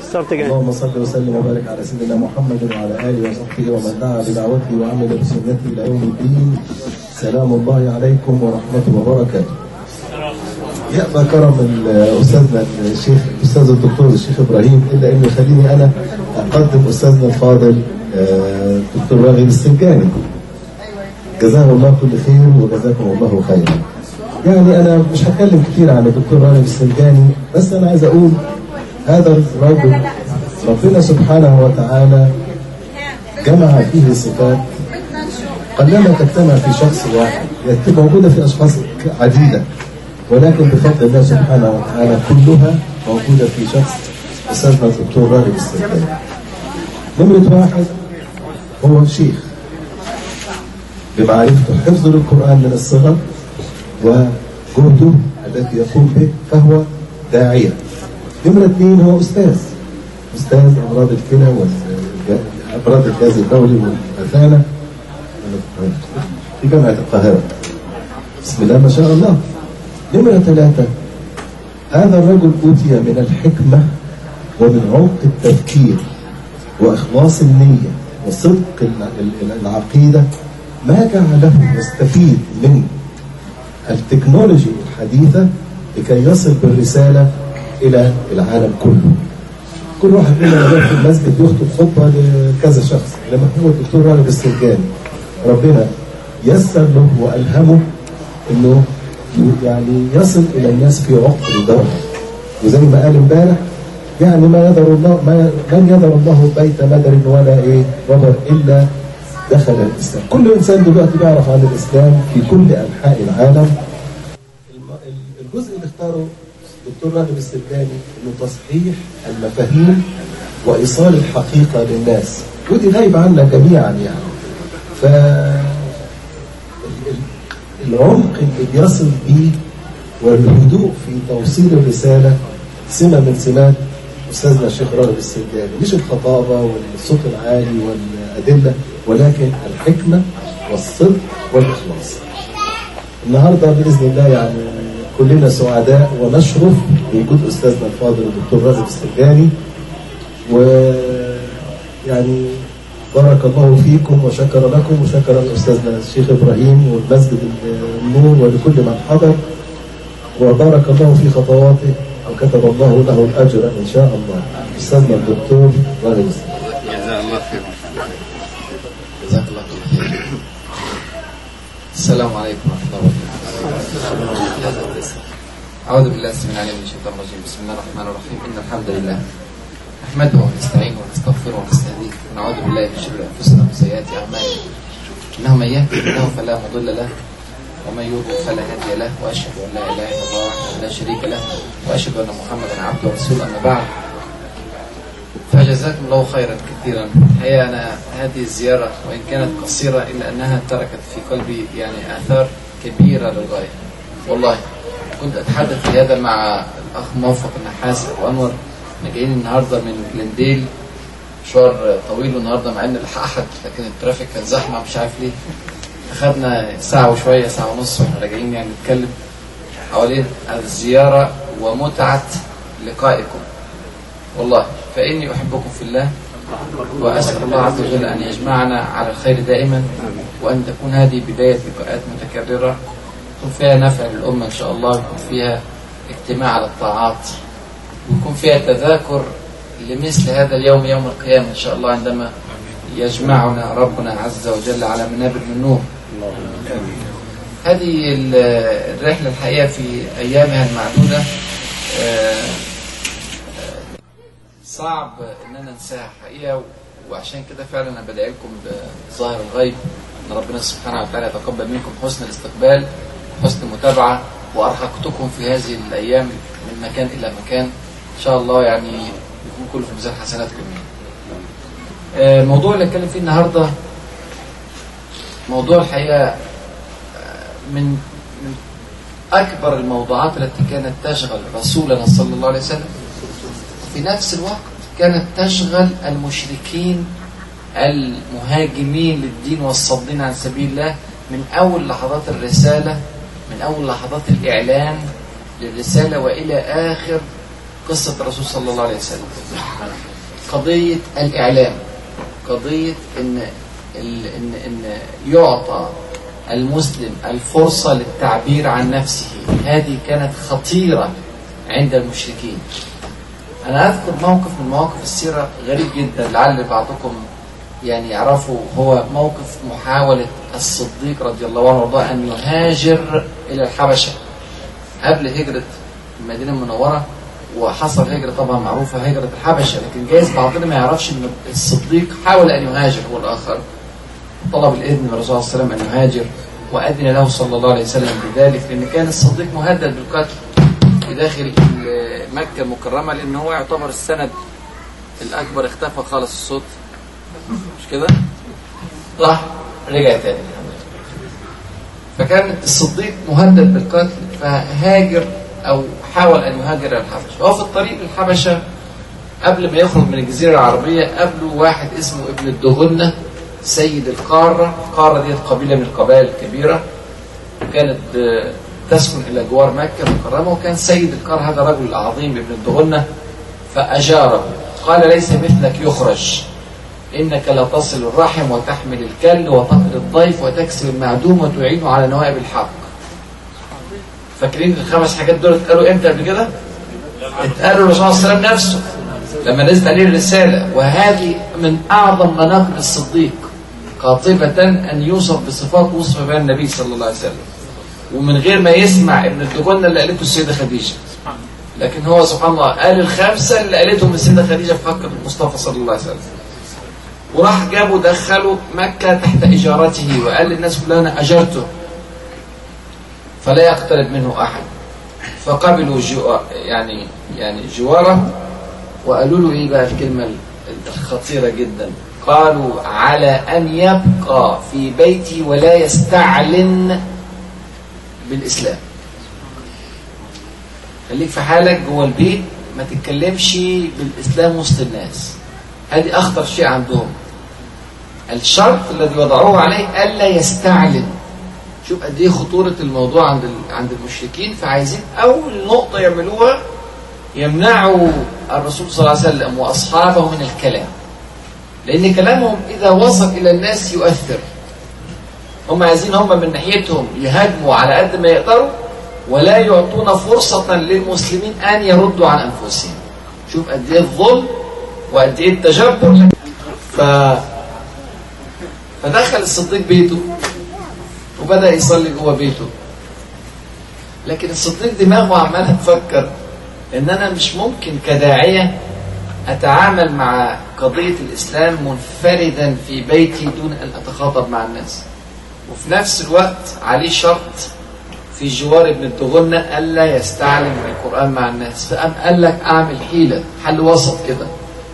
اللهم صل وسلم وبارك على سيدنا محمد وعلى آله وصحبه ومن دعا بدعوته وعمل بسنته إلى يوم الدين. سلام الله عليكم ورحمته وبركاته. يأبى كرم أستاذنا الأستاذ الدكتور الشيخ إبراهيم إلا أن يخليني أنا أقدم أستاذنا الفاضل الدكتور راغب السنجاني، جزاه الله كل خير وجزاكم الله خيرا. يعني أنا مش هتكلم كتير عن الدكتور راغب السنجاني، بس أنا عايز أقول هذا الرجل ربنا سبحانه وتعالى جمع فيه صفات قلما تجتمع في شخص واحد، موجودة في أشخاص عديدة، ولكن بفضل الله سبحانه وتعالى كلها موجودة في شخص أستاذنا الدكتور راغب السنجاني. نمرة واحد هو شيخ بمعرفته حفظ للقرآن من الصغر وجهده الذي يقوم به، فهو داعية. نمرة اثنين هو أستاذ أمراض الكلى وأمراض الجهاز الدولي والمثانة في جامعة القاهرة. بسم الله ما شاء الله. نمرة ثلاثة، هذا الرجل أوتي من الحكمة ومن عمق التفكير وإخلاص النية وصدق العقيدة ما جعله يستفيد من التكنولوجيا الحديثة لكي يصل بالرسالة إلى العالم كله. كل واحد منا في المسجد يخطب خطبة لكذا شخص، لما هو الدكتور راغب السنجاني ربنا يسر له وألهمه إنه يعني يصل إلى الناس في عقل الدولة. وزي ما قال امبارح يعني لن يذر الله بيت مدر ولا وبر إلا دخل الإسلام. كل إنسان دلوقتي بيعرف عن الإسلام في كل أنحاء العالم. الجزء اللي اختاره الدكتور راغب السنجاني إنه تصحيح المفاهيم وإيصال الحقيقة للناس، ودي غايبة عنا جميعا يعني. العمق اللي بيصل بيه والهدوء في توصيل الرسالة سمة من سمات أستاذنا الشيخ راغب السنجاني، مش الخطابة والصوت العالي والأدلة، ولكن الحكمة والصدق والإخلاص. النهاردة بإذن الله يعني كلنا سعداء ونشرف بوجود أستاذنا الفاضل الدكتور راغب السنجاني، ويعني بارك الله فيكم وشكر لكم وشكر أستاذنا الشيخ إبراهيم والمسجد النور ولكل من حضر، وبارك الله في خطواته وكتب الله له الأجر إن شاء الله. أستاذنا الدكتور راغب السنجاني، جزاه الله خير. جزاك الله خير. السلام عليكم ورحمة الله وبركاته. أعوذ بالله السميع العليم من الشيطان الرجيم. بسم الله الرحمن الرحيم. إن الحمد لله نحمده ونستعينه ونستغفره ونستهديه ونعوذ بالله من شرور أنفسنا ومن سيئات أعمالنا. إنه من يهده الله فلا مضل له ومن يضلل فلا هادي له، وأشهد أن لا إله إلا الله وحده لا شريك له، وأشهد أن محمدا عبده ورسوله. أما بعد، فجزاكم الله خيرا كثيرا. الحقيقة أنا هذه الزيارة وإن كانت قصيرة إلا أنها تركت في قلبي يعني آثار كبيرة للغاية. والله كنت أتحدث في هذا مع الأخ موفق النحاس وأنور. احنا جايين النهاردة من جلنديل، مشوار طويل النهاردة مع إن الحق أحد، لكن الترافيك كان زحمة مش عارف ليه. أخذنا ساعة وشوية، ساعة ونص واحنا راجعين يعني نتكلم حوالين الزيارة ومتعة لقائكم. والله فإني أحبكم في الله، وأسأل الله عز وجل أن يجمعنا على الخير دائما، وأن تكون هذه بداية لقاءات متكررة يكون فيها نفع للأمة إن شاء الله، يكون فيها اجتماع على الطاعات، ويكون فيها تذاكر لمثل هذا اليوم يوم القيامة إن شاء الله، عندما يجمعنا ربنا عز وجل على منابر من نور. هذه الرحلة الحقيقة في أيامها المعدودة صعب أننا ننساها حقيقة، وعشان كده فعلا أنا بدعي لكم بظاهر الغيب أن ربنا سبحانه وتعالى يتقبل منكم حسن الاستقبال وحسن المتابعة، وأرهقتكم في هذه الأيام من مكان إلى مكان إن شاء الله، يعني يكون كله في ميزان حسناتكم. الموضوع اللي أتكلم فيه النهاردة موضوع الحقيقة من أكبر الموضوعات التي كانت تشغل رسولنا صلى الله عليه وسلم، في نفس الوقت كانت تشغل المشركين المهاجمين للدين والصادين عن سبيل الله من أول لحظات الرسالة، من أول لحظات الإعلان للرسالة وإلى آخر قصة الرسول صلى الله عليه وسلم، قضية الإعلام، قضية إن يعطى المسلم الفرصة للتعبير عن نفسه. هذه كانت خطيرة عند المشركين. أنا أذكر موقف من مواقف السيرة غريب جدا لعل بعضكم يعني يعرفوا، هو موقف محاولة الصديق رضي الله عنه وارضاه أن يهاجر إلى الحبشة قبل هجرة المدينة المنورة، وحصل هجرة طبعا معروفة هجرة الحبشة، لكن جايز بعضنا ما يعرفش أن الصديق حاول أن يهاجر هو الآخر، طلب الإذن من الرسول صلى الله عليه وسلم أن يهاجر وأذن له صلى الله عليه وسلم بذلك، لأن كان الصديق مهدد بالقتل في داخل مكة المكرمة، لأن هو يعتبر السند الأكبر. اختفى خالص الصوت مش كده؟ راح رجع تاني. فكان الصديق مهدد بالقتل فهاجر أو حاول أن يهاجر إلى الحبشة. وهو في الطريق للحبشة قبل ما يخرج من الجزيرة العربية قابله واحد اسمه ابن الدغنة سيد القارة. القارة دي قبيلة من القبائل الكبيرة كانت تسكن إلى جوار مكة المكرمة، وكان سيد القارة هذا رجل عظيم ابن الدغنة فأجاره، قال ليس مثلك يخرج، إنك لا تصل الرحم وتحمل الكل وتقضي الضيف وتكسب المعدوم وتعين على نوائب الحق. فاكرين الخمس حاجات دول اتقالوا امتى قبل كده؟ اتقالوا الرسول صلى الله عليه وسلم نفسه لما نزلت عليه الرسالة، وهذه من أعظم مناقب الصديق قاطبة أن يوصف بصفات وصف بها النبي صلى الله عليه وسلم، ومن غير ما يسمع ابن الدغنة اللي قالته السيدة خديجة، لكن هو سبحان الله قال الخمسة اللي قالتهم السيدة خديجة في حق المصطفى صلى الله عليه وسلم. وراح جابوا دخلوا مكة تحت إجارته، وقال للناس كلها أنا أجرته فلا يقترب منه أحد. فقبلوا يعني جواره، وقالوا له إيه بقى الكلمة الخطيرة جدا، قالوا على أن يبقى في بيتي ولا يستعلن بالإسلام. خليك في حالك جوه البيت، ما تتكلمش بالإسلام وسط الناس. هذه أخطر شيء عندهم. الشرط الذي وضعوه عليه ألا يستعلن. شوف قد ايه خطورة الموضوع عند المشركين. فعايزين أول نقطة يعملوها يمنعوا الرسول صلى الله عليه وسلم وأصحابه من الكلام، لأن كلامهم إذا وصل إلى الناس يؤثر. هم عايزين هم من ناحيتهم يهاجموا على قد ما يقدروا، ولا يعطون فرصة للمسلمين أن يردوا عن أنفسهم. شوف قد ايه الظلم وقد ايه التجبر. فدخل الصديق بيته وبدأ يصلي جوه بيته، لكن الصديق دماغه عمال تفكر ان انا مش ممكن كداعية اتعامل مع قضية الاسلام منفردا في بيتي دون ان اتخاطب مع الناس، وفي نفس الوقت عليه شرط في جوار ابن الدغنة الا يستعلم بالقرآن مع الناس. فقام قال لك اعمل حيلة، حل وسط كده،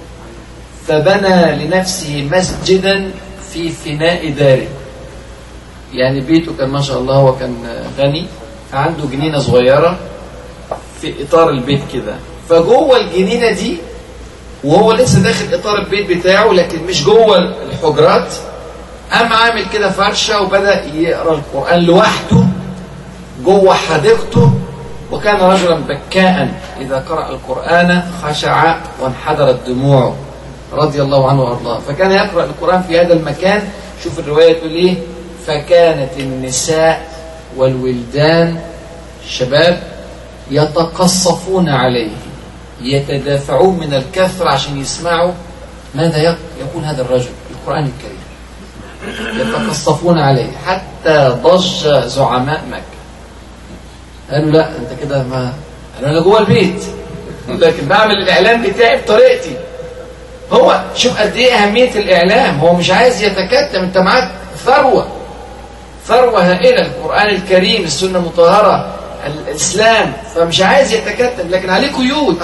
فبنى لنفسه مسجدا في فناء داره. يعني بيته كان ما شاء الله هو كان غني، فعنده جنينة صغيرة في إطار البيت كده، فجوه الجنينة دي وهو لسه داخل إطار البيت بتاعه لكن مش جوه الحجرات، قام عامل كده فرشة وبدأ يقرأ القرآن لوحده جوه حديقته. وكان رجلا بكاء إذا قرأ القرآن خشع وانحدرت دموعه رضي الله عنه وارضاه. فكان يقرأ القرآن في هذا المكان. شوف الرواية تقول ايه، فكانت النساء والولدان الشباب يتقصفون عليه، يتدافعون من الكثرة عشان يسمعوا ماذا يقول هذا الرجل القرآن الكريم. يتقصفون عليه حتى ضج زعماء مكة. قالوا لا انت كده ما انا جوه البيت لكن بعمل الاعلام بتاعي بطريقتي. هو شوف قد ايه اهميه الاعلام، هو مش عايز يتكتم، انت معاك ثروه هائله، القران الكريم، السنه المطهره، الاسلام، فمش عايز يتكتم، لكن عليه قيود.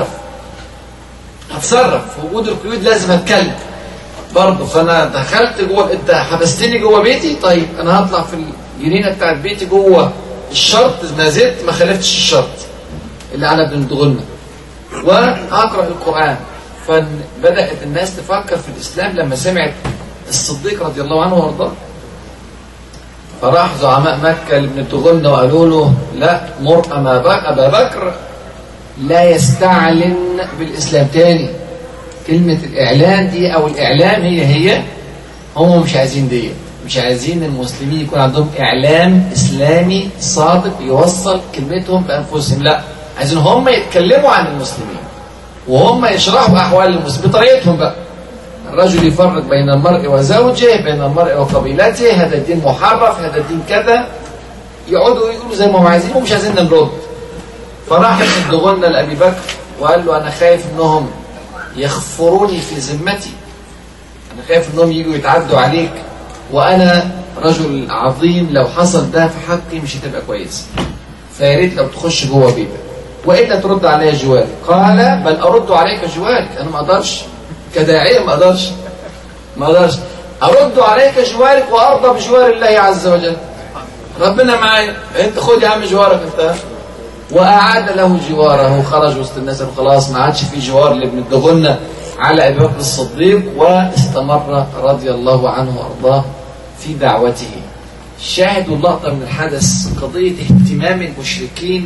هتصرف في وجود القيود، لازم اتكلم برضه. فانا دخلت جوه، انت حبستني جوه بيتي، طيب انا هطلع في الجنينه بتاعت بيتي جوه الشرط، ما زلت ما خالفتش الشرط اللي على ابن الدغنة، وأقرأ القرآن. فبدأت الناس تفكر في الإسلام لما سمعت الصديق رضي الله عنه وارضاه. فراح زعماء مكة لابن الدغنة وقالوا له لا، مر أبا بكر لا يستعلن بالإسلام تاني. كلمة الإعلان دي أو الإعلام هي هم مش عايزين دي، مش عايزين المسلمين يكون عندهم إعلام إسلامي صادق يوصل كلمتهم بأنفسهم، لا، عايزين هم يتكلموا عن المسلمين وهم يشرحوا أحوال المسلمين بطريقتهم بقى. الرجل يفرق بين المرء وزوجه، بين المرء وقبيلته، هذا الدين محرف، هذا الدين كذا، يقعدوا يقولوا زي ما هم عايزين ومش عايزين نرد. فراح ابن الدغنة لأبي بكر وقال له: أنا خايف إنهم يخفروني في ذمتي، أنا خايف إنهم يجوا يتعدوا عليك، وأنا رجل عظيم، لو حصل ده في حقي مش هتبقى كويس، فيا ريت لو تخش جوه بيتك وإلا ترد علي جواري. قال: بل أرد عليك جوارك، أنا ما أقدرش كداعية، ما أقدرش أرد عليك جوارك وأرضى بجوار الله عز وجل. ربنا معايا، أنت خد يا عم جوارك أنت. وأعاد له جواره، خرج وسط الناس وخلاص ما عادش في جوار لابن الدغنة على أبي بكر الصديق، واستمر رضي الله عنه وأرضاه في دعوته. شاهد اللقطة من الحدث قضية اهتمام المشركين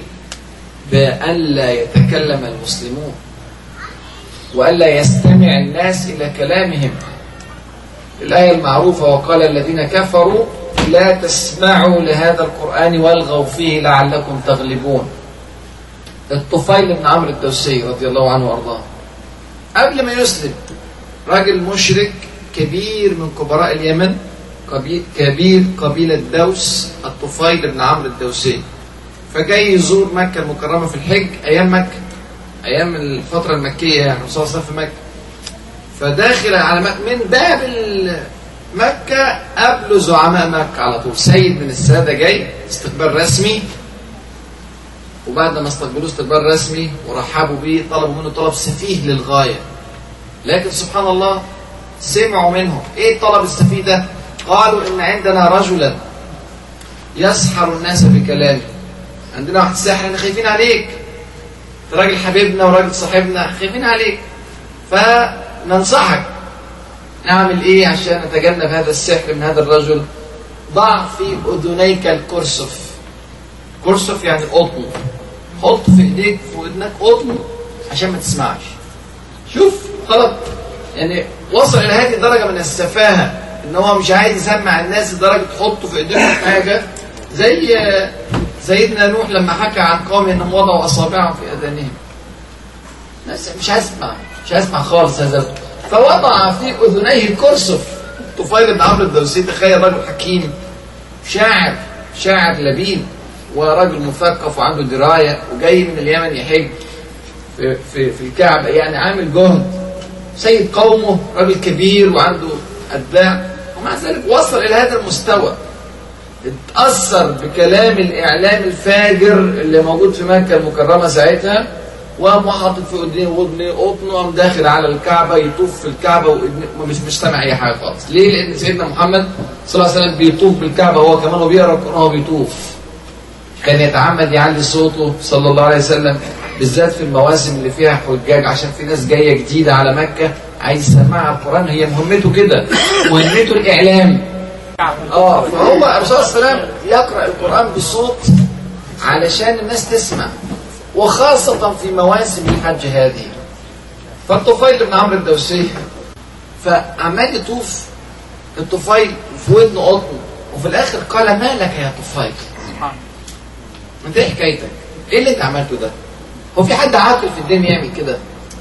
بألا يتكلم المسلمون وألا يستمع الناس إلى كلامهم. الآية المعروفة: وقال الذين كفروا لا تسمعوا لهذا القرآن والغوا فيه لعلكم تغلبون. الطفيل بن عمرو الدوسي رضي الله عنه وأرضاه قبل ما يسلم راجل مشرك كبير من كبراء اليمن، كبير قبيلة دوس، الطفيل بن عمرو الدوسي، فجاي يزور مكة المكرمة في الحج أيام مكة، أيام الفترة المكية يعني الرسول صلى الله عليه وسلم في مكة. فداخل على من باب مكة قبل زعماء مكة على طول، سيد من السادة جاي استقبال رسمي، وبعد ما استقبلوه استقبال رسمي ورحبوا بيه طلبوا منه طلب سفيه للغاية، لكن سبحان الله سمعوا منه. ايه الطلب السفيه ده؟ قالوا إن عندنا رجلا يسحر الناس بكلامه، عندنا واحد ساحر، احنا خايفين عليك، راجل حبيبنا وراجل صاحبنا، خايفين عليك، فننصحك نعمل ايه عشان نتجنب هذا السحر من هذا الرجل؟ ضع في اذنيك الكرسف. كرسف يعني قطن، حط في ايديك في ودنك قطن عشان ما تسمعش. شوف غلط، يعني وصل الى هذه الدرجه من السفاهه ان هو مش عايز يسمع الناس لدرجه تحطه في ايديهم حاجه، زي سيدنا نوح لما حكى عن قومه انهم وضعوا اصابعهم في اذانهم. مش عايز اسمع خالص هذا، فوضع في اذنيه الكرسف. طفيل بن عمرو الدوسي، تخيل رجل حكيم شاعر لبيب ورجل مثقف وعنده درايه وجاي من اليمن يحج في الكعبه، يعني عامل جهد، سيد قومه، راجل كبير وعنده اتباع، ومع ذلك وصل الى هذا المستوى. اتأثر بكلام الإعلام الفاجر اللي موجود في مكة المكرمة ساعتها، وقام حاطط في ودنه قطن، وقام داخل على الكعبة يطوف في الكعبة ومش سامع أي حاجة خالص. ليه؟ لأن سيدنا محمد صلى الله عليه وسلم بيطوف بالكعبة هو كمان وبيقرأ القرآن وهو بيطوف. كان يتعمد يعلي صوته صلى الله عليه وسلم، بالذات في المواسم اللي فيها حجاج، عشان في ناس جاية جديدة على مكة عايز يسمعها القرآن، هي مهمته كده، مهمته الإعلام. فهو الرسول صلى الله عليه وسلم يقرأ القرآن بصوت علشان الناس تسمع، وخاصة في مواسم الحج هذه. فالطفيل بن عمرو الدوسي فعمال يطوف الطفيل في ودنه قطن، وفي الآخر قال: ما لك يا طفيل؟ انت ايه حكايتك؟ ايه اللي انت عملته ده؟ هو في حد عاقل في الدنيا يعمل كده؟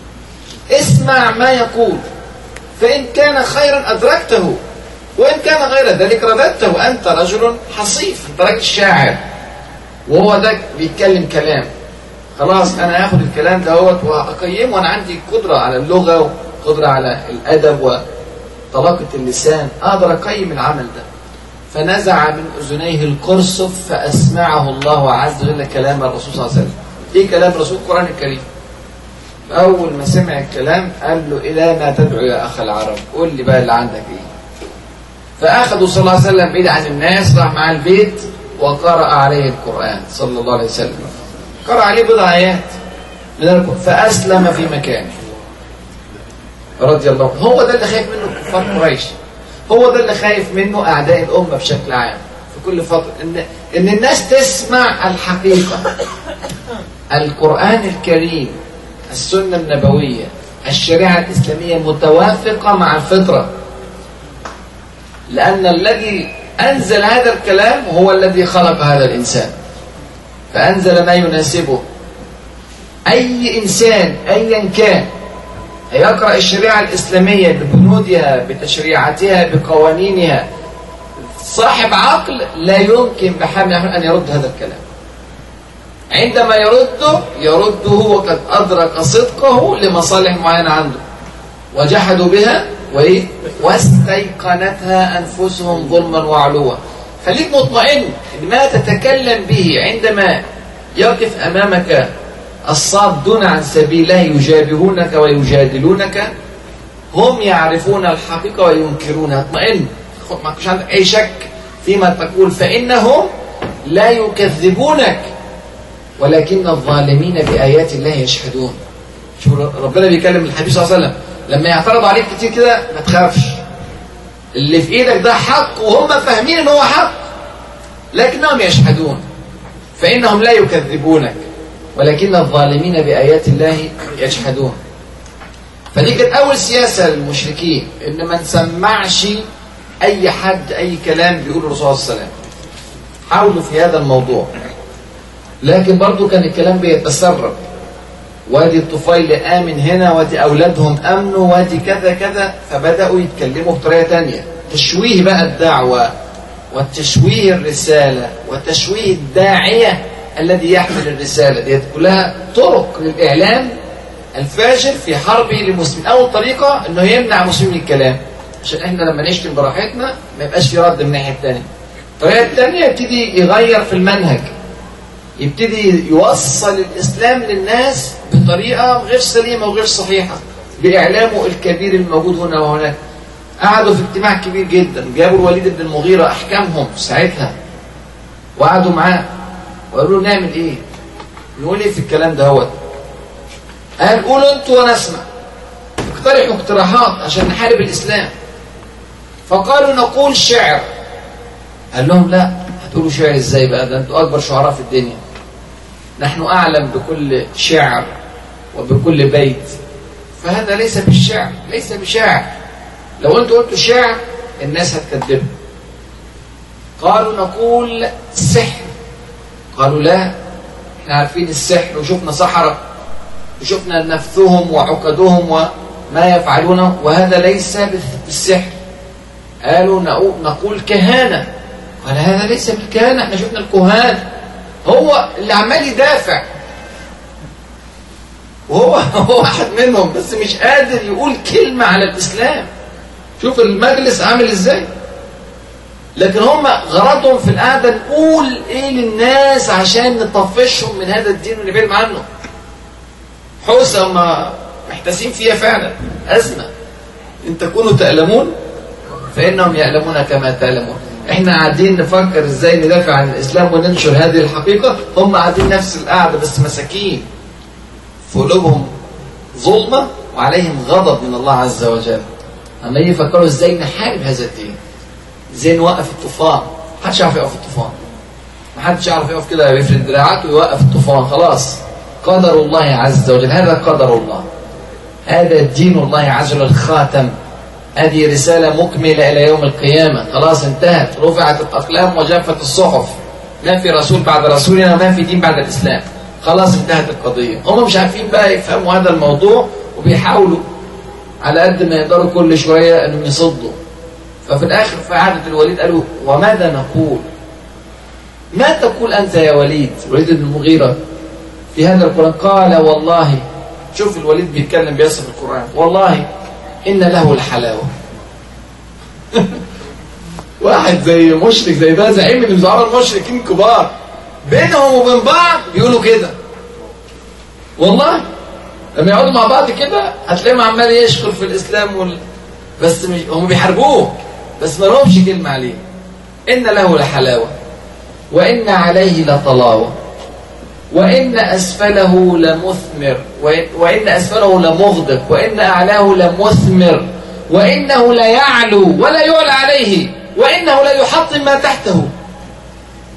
اسمع ما يقول، فإن كان خيرا أدركته، وإن كان غير ذلك رددته. أنت رجل حصيف، أنت راجل شاعر، وهو ده بيتكلم كلام، خلاص أنا هاخد الكلام دوت وأقيمه، وأنا عندي قدرة على اللغة وقدرة على الأدب وطلاقة اللسان، أقدر أقيم العمل ده. فنزع من أذنيه القرصف فأسمعه الله عز وجل كلام الرسول صلى الله عليه وسلم. إيه كلام الرسول؟ القرآن الكريم. أول ما سمع الكلام قال له: إلى ما تدعو يا أخ العرب؟ قول لي بقى اللي عندك إيه؟ فأخذوا صلى الله عليه وسلم بعيد عن الناس، راح معاه البيت وقرأ عليه القرآن صلى الله عليه وسلم، قرأ عليه بضع آيات من القرآن، فأسلم في مكانه رضي الله عنه. هو ده اللي خايف منه كفار قريش، هو ده اللي خايف منه أعداء الأمة بشكل عام في كل فترة، إن الناس تسمع الحقيقة. القرآن الكريم، السنة النبوية، الشريعة الإسلامية متوافقة مع الفطرة، لأن الذي أنزل هذا الكلام هو الذي خلق هذا الإنسان فأنزل ما يناسبه. أي إنسان أيا كان يقرأ الشريعة الإسلامية ببنودها بتشريعاتها بقوانينها، صاحب عقل لا يمكن بحال أن يرد هذا الكلام. عندما يرده وقد أدرك صدقه لمصالح معينة عنده، وجحدوا بها واستيقنتها أنفسهم ظلما وعلوا. خليك مطمئن إن ما تتكلم به عندما يقف أمامك الصادون عن سبيل الله يجابهونك ويجادلونك، هم يعرفون الحقيقة وينكرونها. اطمئن، ما تكونش عندك أي شك فيما تقول، فإنهم لا يكذبونك ولكن الظالمين بآيات الله يشهدون. شوف ربنا بيكلم الحبيب صلى الله عليه وسلم لما يعترض عليك كتير كده ما تخافش، اللي في ايدك ده حق وهم فاهمين ان هو حق، لكنهم يشهدون، فإنهم لا يكذبونك ولكن الظالمين بآيات الله يجحدون. فدي كانت أول سياسة للمشركين، إن ما نسمعش أي حد أي كلام بيقوله الرسول صلى الله عليه وسلم. حاولوا في هذا الموضوع، لكن برضو كان الكلام بيتسرب، وادي الطفيل آمن هنا، وادي أولادهم أمنوا، وادي كذا كذا، فبدأوا يتكلموا بطريقة تانية، تشويه بقى الدعوة وتشويه الرسالة وتشويه الداعية الذي يحمل الرسالة. دي كلها طرق للإعلام الفاجر في حربه للمسلمين. أول طريقة إنه يمنع مسلمين الكلام، عشان إحنا لما نشتم براحتنا ما يبقاش في رد من الناحية الثانية. الطريقة الثانية يبتدي يغير في المنهج، يبتدي يوصل الإسلام للناس بطريقة غير سليمة وغير صحيحة بإعلامه الكبير الموجود هنا وهناك. قعدوا في اجتماع كبير جدا، جابوا الوليد بن المغيرة أحكامهم ساعتها، وقعدوا معاه وقالوا له نعمل إيه؟ نقول إيه في الكلام ده؟ هو قال قولوا أنتوا وأنا أسمع، اقترحوا اقتراحات عشان نحارب الإسلام. فقالوا نقول شعر. قال لهم لا، هتقولوا شعر إزاي بقى؟ ده أنتوا أكبر شعراء في الدنيا، نحن أعلم بكل شعر وبكل بيت، فهذا ليس بالشعر، ليس بشعر. لو أنتوا قلتوا شعر الناس هتكذبوا. قالوا نقول سحر. قالوا لا، احنا عارفين السحر وشفنا سحرة وشفنا نفثهم وعقدهم وما يفعلونه، وهذا ليس بالسحر. قالوا نقول كهانة. قال هذا ليس بالكهانة، احنا شفنا الكهان. هو اللي عمال يدافع، وهو واحد منهم، بس مش قادر يقول كلمة على الإسلام. شوف المجلس عامل ازاي. لكن هم غرضهم في القعدة نقول ايه للناس عشان نطفشهم من هذا الدين ونبعدهم عنه. حوسة هم محتاسين فيها فعلا، أزمة. إن تكونوا تألمون فإنهم يألمون كما تألمون. احنا قاعدين نفكر ازاي ندافع عن الإسلام وننشر هذه الحقيقة، هم قاعدين نفس القعدة بس مساكين، في قلوبهم ظلمة وعليهم غضب من الله عز وجل. أما يفكروا ازاي نحارب هذا الدين، ازاي نوقف الطوفان. محدش يعرف يوقف الطوفان، محدش يعرف يقف كده يفرد دراعاته ويوقف الطوفان. خلاص قدر الله عز وجل، هذا قدر الله، هذا دين الله عز وجل الخاتم. هذه رسالة مكملة إلى يوم القيامة، خلاص انتهت، رفعت الأقلام وجفت الصحف، ما في رسول بعد رسولنا وما في دين بعد الإسلام، خلاص انتهت القضية. هم مش عارفين بقى يفهموا هذا الموضوع، وبيحاولوا على قد ما يقدروا كل شوية أنهم يصدوا. ففي الآخر في عادة الوليد قالوا وماذا نقول؟ ما تقول أنت يا وليد بن المغيرة في هذا القرآن؟ قال والله، شوف الوليد بيتكلم بيصف القرآن، والله إن له الحلاوة. واحد زي مشرك زي ده، زعيم من زعماء المشركين كبار، بينهم وبين بعض بيقولوا كده. والله لما يقعدوا مع بعض كده هتلاقيهم عمال يشكر في الإسلام بس مش هم بيحاربوه، بس ما لهمش كلمة عليه. إن له لحلاوة وإن عليه لطلاوة وإن أسفله لمثمر وإن أسفله لمغدق وإن أعلاه لمثمر وإنه لا يعلو ولا يعلى عليه وإنه لا يحطم ما تحته.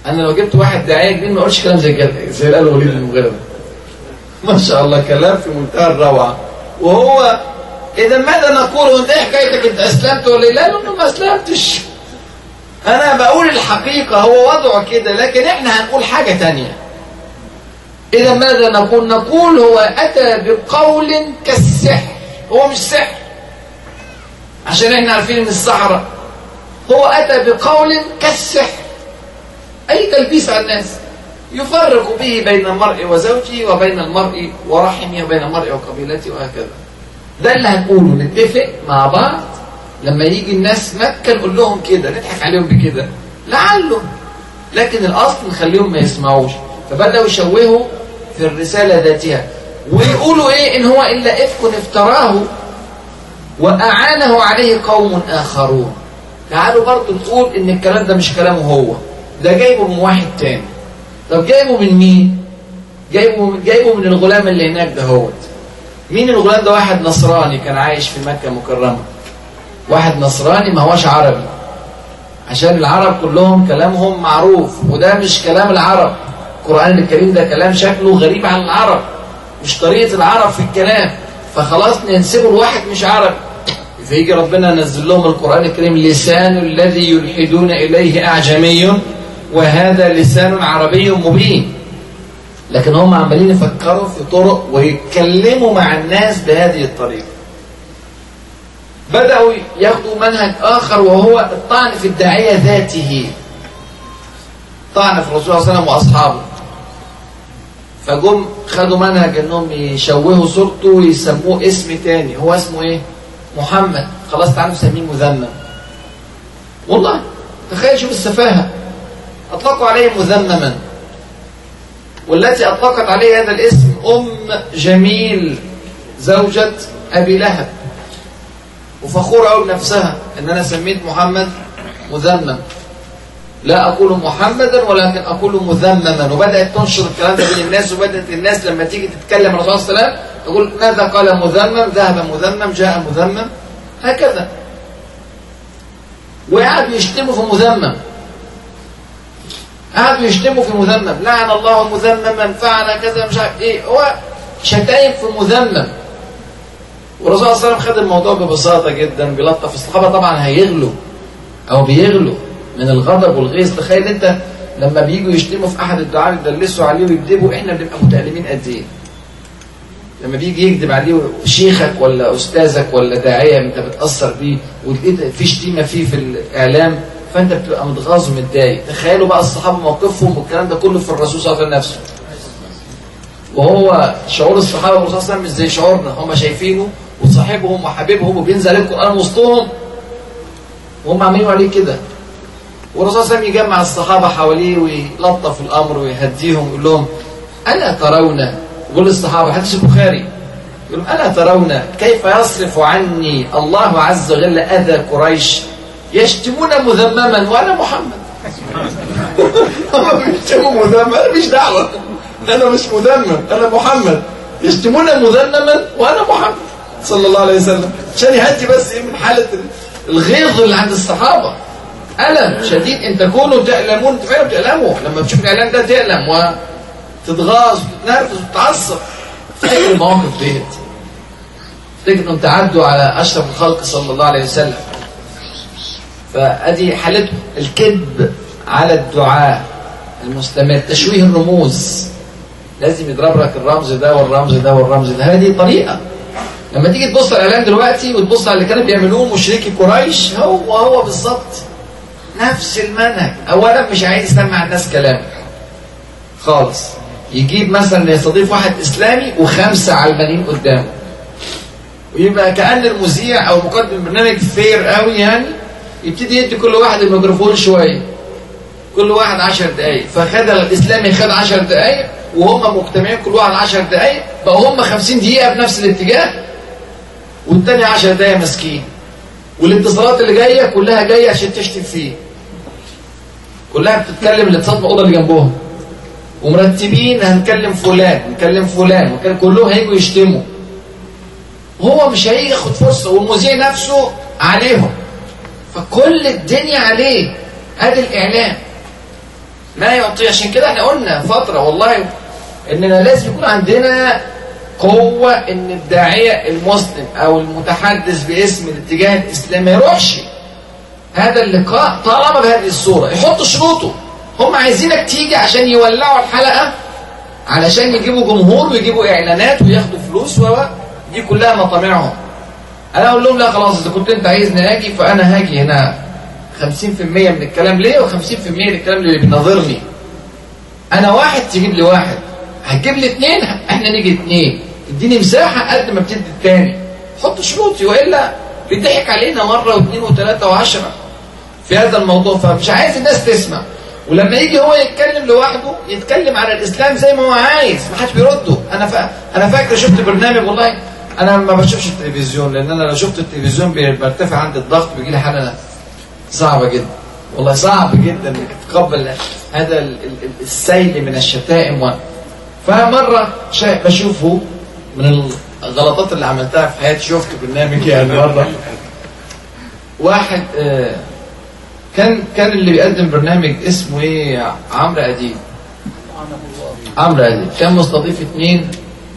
انا لو جبت واحد داعيه جديد ما اقولش كلام زي كده زي اللي قاله وليد المغيرة ما شاء الله كلام في منتهى الروعه. وهو اذا ماذا نقول؟ وانت ايه حكايتك؟ انت اسلمت ولا لا؟ لا ما اسلمتش، انا بقول الحقيقه، هو وضعه كده، لكن احنا هنقول حاجه تانية. اذا ماذا نقول؟ نقول هو اتى بقول كالسحر. هو مش سحر عشان احنا عارفين ان السحرة، هو اتى بقول كالسحر، اي تلبيس على الناس يفرق به بين المرء وزوجه وبين المرء ورحمه وبين المرء وقبيلته وهكذا. ده اللي هنقوله، نتفق مع بعض لما يجي الناس مكة نقول لهم كده، نضحك عليهم بكده لعله، لكن الاصل نخليهم ما يسمعوش. فبدأوا يشوهوا في الرسالة ذاتها ويقولوا ايه؟ ان هو الا افك افتراه واعانه عليه قوم اخرون. تعالوا برضو نقول ان الكلام ده مش كلامه هو، ده جايبه من واحد تاني. طب جايبه من مين؟ جايبه من الغلام اللي هناك ده. هو مين الغلام ده؟ واحد نصراني كان عايش في مكة مكرمة، واحد نصراني ما هوش عربي، عشان العرب كلهم كلامهم معروف وده مش كلام العرب. القرآن الكريم ده كلام شكله غريب عن العرب، مش طريقة العرب في الكلام، فخلاص ننسبه لواحد مش عربي. فيجي ربنا نزل لهم القرآن الكريم لسان الذي يلحدون إليه أعجمي وهذا لسان عربي مبين. لكن هم عمالين يفكروا في طرق ويتكلموا مع الناس بهذه الطريقة. بدأوا ياخدوا منهج آخر وهو الطعن في الداعية ذاته، طعن في الرسول صلى الله عليه وسلم وأصحابه. فجم خدوا منهج انهم يشوهوا صورته ويسموه اسم تاني. هو اسمه ايه؟ محمد. خلاص تعالوا نسميه مذمم. والله تخيل، شوف السفاهة، اطلقوا عليه مذمما، والتي اطلقت عليه هذا الاسم جميل زوجة ابي لهب، وفخورة قوي بنفسها ان انا سميت محمد مذمم. لا أقول محمدا ولكن أقول مذمما. وبدأت تنشر الكلام ده بين الناس، وبدأت الناس لما تيجي تتكلم الرسول صلى الله عليه وسلم تقول ماذا قال مذمم؟ ذهب مذمم، جاء مذمم، هكذا. وقعدوا يشتموا في مذمم، قعدوا يشتموا في مذمم، لعن الله مذمما فعل كذا مش عارف ايه، هو شتايم في مذمم. والرسول صلى الله عليه وسلم خد الموضوع ببساطة جدا، بيلطف. الصحابة طبعا هيغلوا أو بيغلوا من الغضب والغيظ. تخيل انت لما بييجوا يشتموا في احد الدعاء يدلسوا عليه ويكذبوا، احنا بنبقى متألمين قد ايه لما بيجي يكذب عليه شيخك ولا استاذك ولا داعيه انت بتاثر بيه ولقيت في شتيمه فيه في الاعلام، فانت بتبقى متغاظ ومتضايق. تخيلوا بقى الصحابه موقفهم والكلام ده كله في الرسول صلى الله عليه وسلم نفسه. وهو شعور الصحابه والرسول صلى الله عليه وسلم مش زي شعورنا، هم شايفينه وصاحبهم وحبيبهم وبينزل عليه القران وسطهم وهم عاملين عليه كده. والرسول صلى الله عليه وسلم يجمع الصحابة حواليه ويلطف الأمر ويهديهم ويقول لهم ألا ترون، يقول للصحابة حديث البخاري، يقول لهم ألا ترون كيف يصرف عني الله عز وجل أذى قريش يشتمون مذمما وأنا محمد. هم بيشتموا مذمما، أنا مش دعوة، أنا مش مذمم، أنا محمد. يشتمون مذمما وأنا محمد صلى الله عليه وسلم، عشان يهدي بس إيه من حالة الغيظ اللي عند الصحابة. ألم شديد إن تكونوا تألمون. أنتوا فعلا بتألموا لما تشوف الإعلان ده، تألم وتتغاظ وتتنرفز وتتعصب. افتكر المواقف ديت، افتكر إنهم تعدوا على أشرف الخلق صلى الله عليه وسلم. فأدي حالته الكذب على الدعاء المستمر، تشويه الرموز، لازم يضرب لك الرمز ده والرمز ده والرمز ده. هذه طريقة. لما تيجي تبص على الإعلان دلوقتي وتبص على اللي كانوا بيعملوه مشركي قريش، هو بالظبط نفس المنهج. اولا مش عايز يسمع الناس كلام خالص، يجيب مثلا يستضيف واحد اسلامي و5 علمانيين قدامه، ويبقى كأن المذيع او مقدم برنامج فير قوي يعني، يبتدي يدي كل واحد الميكروفون شويه، كل واحد 10 دقايق. فخد الاسلامي خد 10 دقايق وهم مجتمعين كل واحد 10 دقايق، بقوا هم 50 دقيقه في نفس الاتجاه والتاني 10 دقايق مسكين. والاتصالات اللي جايه كلها جايه عشان تشتم فيه، كلها بتتكلم الاتصالات من الاوضه اللي جنبهم، ومرتبين هنكلم فلان نكلم فلان وكان كلهم هيجوا يشتموا. هو مش هيجي ياخد فرصه، والمذيع نفسه عليهم، فكل الدنيا عليه. ادي الاعلام. ما يعطيه. عشان كده احنا قلنا فترة والله اننا لازم يكون عندنا قوة ان الداعية المسلم او المتحدث باسم الاتجاه الاسلامي ما يروحش هذا اللقاء طالما بهذه الصورة، يحط شروطه. هم عايزينك تيجي عشان يولعوا الحلقة، علشان يجيبوا جمهور ويجيبوا اعلانات وياخدوا فلوس، دي كلها مطامعهم. انا اقول لهم لا خلاص، اذا كنت انت عايزني اجي فانا هاجي هنا 50% من الكلام ليه و50% من الكلام اللي بيناظرني. انا واحد تجيب لي واحد، هتجيب لي اثنين احنا نيجي اثنين، اديني مساحه قد ما بتدي الثاني. حط شروطي، والا بيضحك علينا مره واثنين وثلاثه وعشرة في هذا الموضوع. فمش عايز الناس تسمع، ولما يجي هو يتكلم لوحده يتكلم على الاسلام زي ما هو عايز، ما حدش بيرده. انا فاكر شفت برنامج، والله انا ما بشوفش التلفزيون، لان انا لو شفت التلفزيون برتفع عندي الضغط، بيجي لي حاله صعبه جدا، والله صعب جدا انك تتقبل هذا السيل من الشتائم. فمره بشوفه من الغلطات اللي عملتها في حياتي، شفت برنامج يعني مره واحد كان اللي بيقدم برنامج اسمه ايه، عمرو اديب. كان مستضيف اثنين،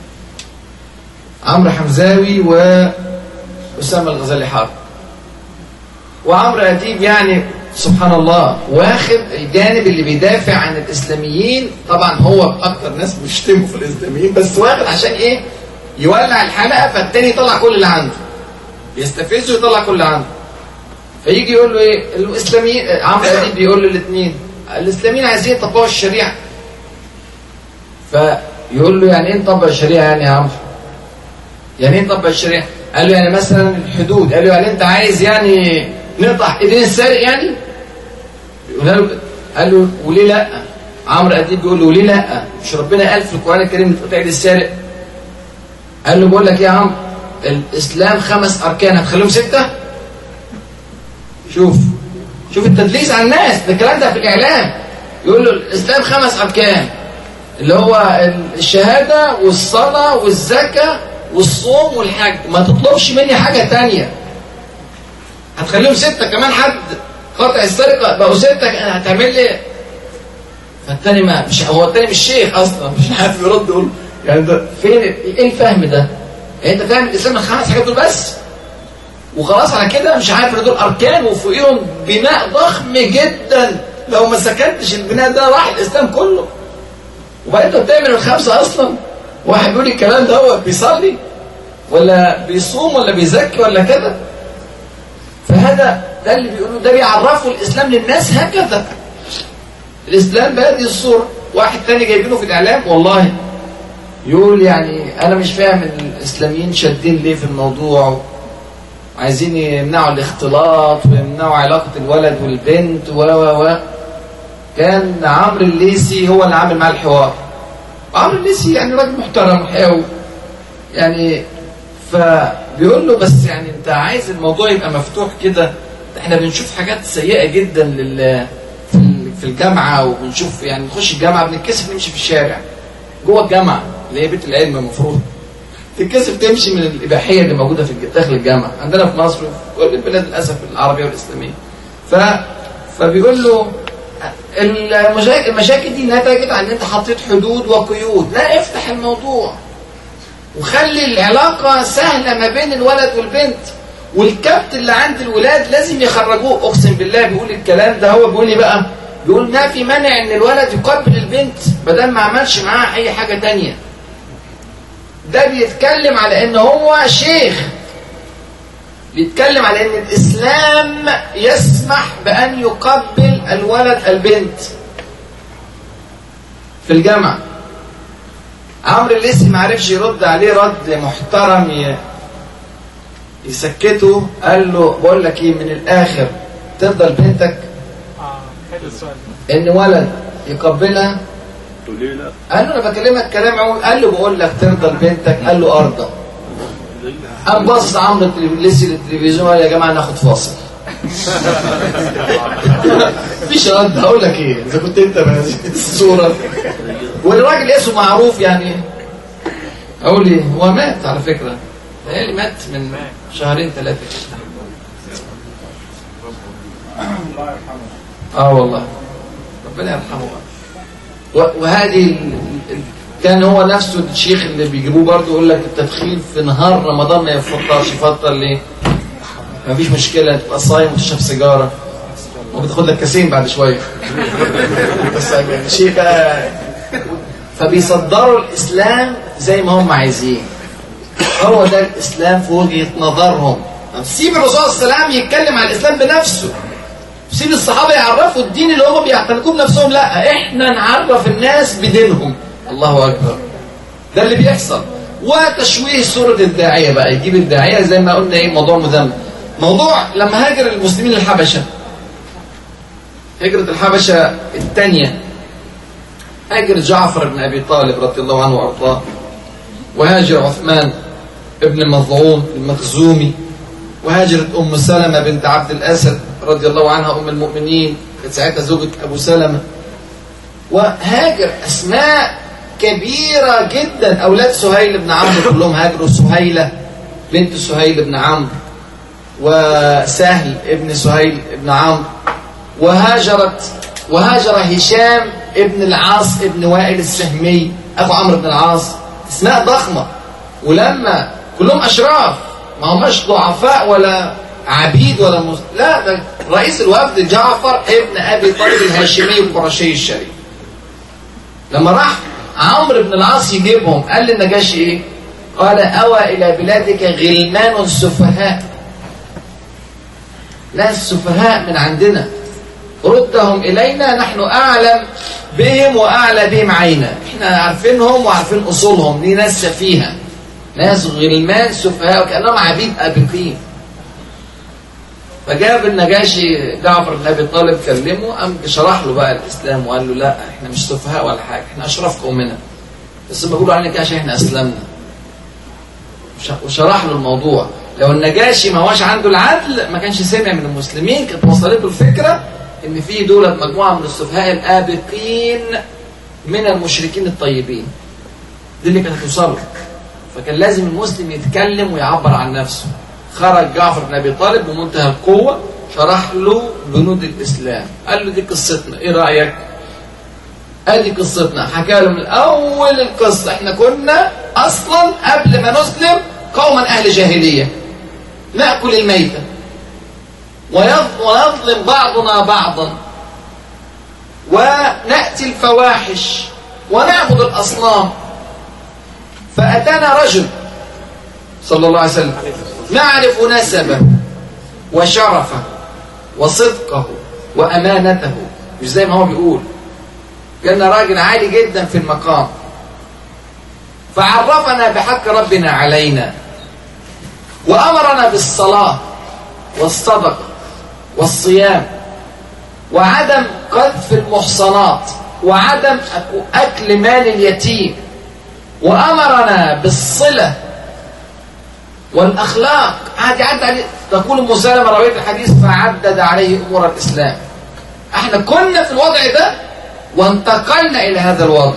عمرو حمزاوي وأسامة الغزالي حرب. وعمرو أديب يعني سبحان الله واخد الجانب اللي بيدافع عن الإسلاميين. طبعا هو أكتر ناس بيشتموا في الإسلاميين، بس واخد عشان إيه، يولع الحلقة، فالتاني يطلع كل اللي عنده، يستفزه ويطلع كل اللي عنده. فيجي يقول له إيه الإسلاميين، عمرو أديب بيقول له الاثنين الإسلاميين عايزين يطبقوا الشريعة. فيقول له يعني إيه نطبق الشريعة يعني يا عمرو؟ يعني ايه نطبق الشريعه؟ قال له يعني مثلا الحدود. قال له يعني انت عايز يعني نقطع ايدين السارق يعني؟ قال له وليه لا؟ عمرو اديب بيقول له وليه لا؟ مش ربنا قال في القران الكريم تقطع ايد السارق؟ قال له بقول لك ايه يا عمرو، الاسلام 5 اركان هتخليهم 6؟ شوف التدليس على الناس، ده الكلام ده في الاعلام. يقول له الاسلام 5 اركان، اللي هو الشهاده والصلاه والزكاه والصوم والحج، ما تطلبش مني حاجة تانية. هتخليهم 6 كمان، حد قطع السرقة بقوا 6 هتعمل لي؟ فالتاني مش هو التاني مش شيخ اصلا، مش عارف يرد يقول يعني ده فين ايه الفهم ده؟ يعني انت فاهم الاسلام ال5 حاجات دول بس وخلاص على كده؟ مش عارف ان دول اركان وفوقيهم بناء ضخم جدا، لو ما سكنتش البناء ده راح الاسلام كله. وبعدين انت بتعمل ال5 اصلا. واحد بيقول الكلام ده هو بيصلي ولا بيصوم ولا بيزكي ولا كده؟ فهذا ده اللي بيقولوا، ده بيعرفوا الاسلام للناس هكذا، الاسلام بهذه الصوره. واحد تاني جايبينه في الاعلام والله يقول يعني انا مش فاهم الاسلاميين شادين ليه في الموضوع، عايزين يمنعوا الاختلاط ويمنعوا علاقه الولد والبنت و كان عمرو الليثي هو اللي عامل معاه الحوار. عمرو الليثي يعني راجل محترم وحيوي يعني، فبيقول له بس يعني انت عايز الموضوع يبقى مفتوح كده، احنا بنشوف حاجات سيئة جدا في الجامعة، وبنشوف يعني نخش الجامعة بنتكسف نمشي في الشارع جوه الجامعة اللي هي بيت العلم، المفروض تتكسف تمشي من الإباحية اللي موجودة في داخل الجامعة عندنا في مصر وكل البلاد للأسف العربية والإسلامية. فبيقول له المشاكل دي نتجت عن ان انت حطيت حدود وقيود. لا، افتح الموضوع وخلي العلاقة سهلة ما بين الولد والبنت، والكبت اللي عند الولاد لازم يخرجوه. اقسم بالله بيقول الكلام ده، هو بيقول لي بقى، بيقول ما في مانع ان الولد يقبل البنت بدل ما عملش معاها اي حاجة تانية. ده بيتكلم على ان هو شيخ، بيتكلم على ان الاسلام يسمح بان يقبل الولد البنت في الجامعة. عمرو الليثي ما عرفش يرد عليه رد محترم يسكته. قال له بقول لك ايه من الاخر، تفضل بنتك ان ولد يقبلها؟ قال له انا بكلمك كلام عمومي. قال له بقول لك ترضى بنتك؟ قال له ارضى. قام بص عمرو الليثي للتلفزيون قال يا جماعه ناخد فاصل. مفيش رد. هقول لك ايه اذا كنت انت بهذه الصوره، والراجل اسمه معروف يعني. اقول ايه، هو مات على فكره، تهيألي مات من 2 3 كده. والله ربنا يرحمه. وهذه كان هو نفسه الشيخ اللي بيجيبوه برضه يقول لك التدخين في نهار رمضان ما يفطرش. يفطر ليه؟ ما فيش مشكلة، تبقى صايم وتشرب سيجارة وبتاخد لك كاسين بعد شوية. بس شيء بقى. فبيصدروا الإسلام زي ما هم عايزين. هو ده الإسلام في وجهة نظرهم. سيب الرسول صلى الله عليه وسلم يتكلم عن الإسلام بنفسه. سيب الصحابة يعرفوا الدين اللي هم بيعتنقوه بنفسهم. لا، احنا نعرف الناس بدينهم. الله أكبر. ده اللي بيحصل. وتشويه صورة الداعية بقى، يجيب الداعية زي ما قلنا ايه، موضوع مذمم. موضوع لما هاجر المسلمين للحبشة، هجرة الحبشة الثانية، هاجر جعفر بن أبي طالب رضي الله عنه وأرضاه، وهاجر عثمان ابن مظعون المخزومي، وهاجرت أم سلمة بنت عبد الأسد رضي الله عنها أم المؤمنين، كانت ساعتها زوجة أبو سلمة. وهاجر أسماء كبيرة جدا، أولاد سهيل بن عمرو كلهم هاجروا. سهيلة بنت سهيل بن عمرو، وسهل ابن سهيل ابن عمرو، وهاجر هشام ابن العاص ابن وائل السهمي أخو عمرو بن العاص. اسماء ضخمة، ولما كلهم أشراف، ما هماش ضعفاء ولا عبيد ولا لا، ده رئيس الوفد جعفر ابن أبي طالب الهاشمي القرشي الشريف. لما راح عمرو بن العاص يجيبهم، قال للنجاشي ايه؟ قال أوى إلى بلادك غلمان سفهاء، ناس سفهاء من عندنا، ردهم إلينا، نحن أعلم بهم وأعلى بهم عينا، احنا عارفينهم وعارفين أصولهم، دي ناس سفيهة، ناس غلمان سفهاء وكأنهم عبيد أبقين. فجاب النجاشي جعفر بن أبي طالب كلمه، قام شرح له بقى الإسلام وقال له لا، احنا مش سفهاء ولا حاجة، احنا أشرف قومنا، بس بقولوا عنك عشان احنا أسلمنا. وشرح له الموضوع. لو النجاشي ما هواش عنده العدل ما كانش سمع من المسلمين، كانت وصلته الفكرة ان في دولة مجموعة من السفهاء الآبقين من المشركين الطيبين، دي اللي كانت توصله. فكان لازم المسلم يتكلم ويعبر عن نفسه. خرج جعفر بن أبي طالب بمنتهى القوة، شرح له بنود الإسلام، قال له دي قصتنا، ايه رأيك؟ ادي قصتنا. حكى له من اول القصة، احنا كنا اصلا قبل ما نسلم قوما اهل جاهلية، نأكل الميتة ويظلم بعضنا بعضا، ونأتي الفواحش ونعبد الأصنام. فأتانا رجل صلى الله عليه وسلم نعرف نسبه وشرفه وصدقه وأمانته، مش زي ما هو بيقول، كان راجل عالي جدا في المقام. فعرفنا بحق ربنا علينا، وأمرنا بالصلاة والصدقة والصيام، وعدم قذف المحصنات، وعدم أكل مال اليتيم، وأمرنا بالصلة والأخلاق. عاد تقول أم سلمة رواية الحديث فعدد عليه أمور الإسلام. احنا كنا في الوضع ده وانتقلنا إلى هذا الوضع.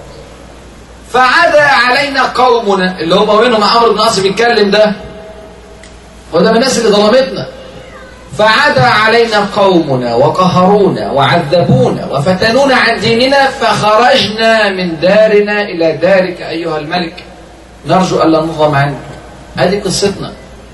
فعدا علينا قومنا، اللي هم منهم عمرو بن العاص بيتكلم ده، وده من الناس اللي ظلمتنا. فعدا علينا قومنا وقهرونا وعذبونا وفتنونا عن ديننا، فخرجنا من دارنا إلى دارك أيها الملك، نرجو ألا نظلم عنك. هذه قصتنا.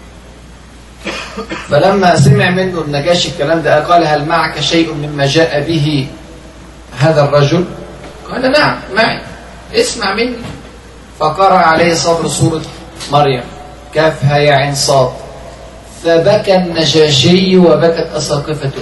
فلما سمع منه النجاشي الكلام ده قال هل معك شيء مما جاء به هذا الرجل؟ قال نعم معي، اسمع مني. فقرأ عليه صدر سورة مريم كافها يا عين صاد. فبكى النجاشي وبكت أساقفته.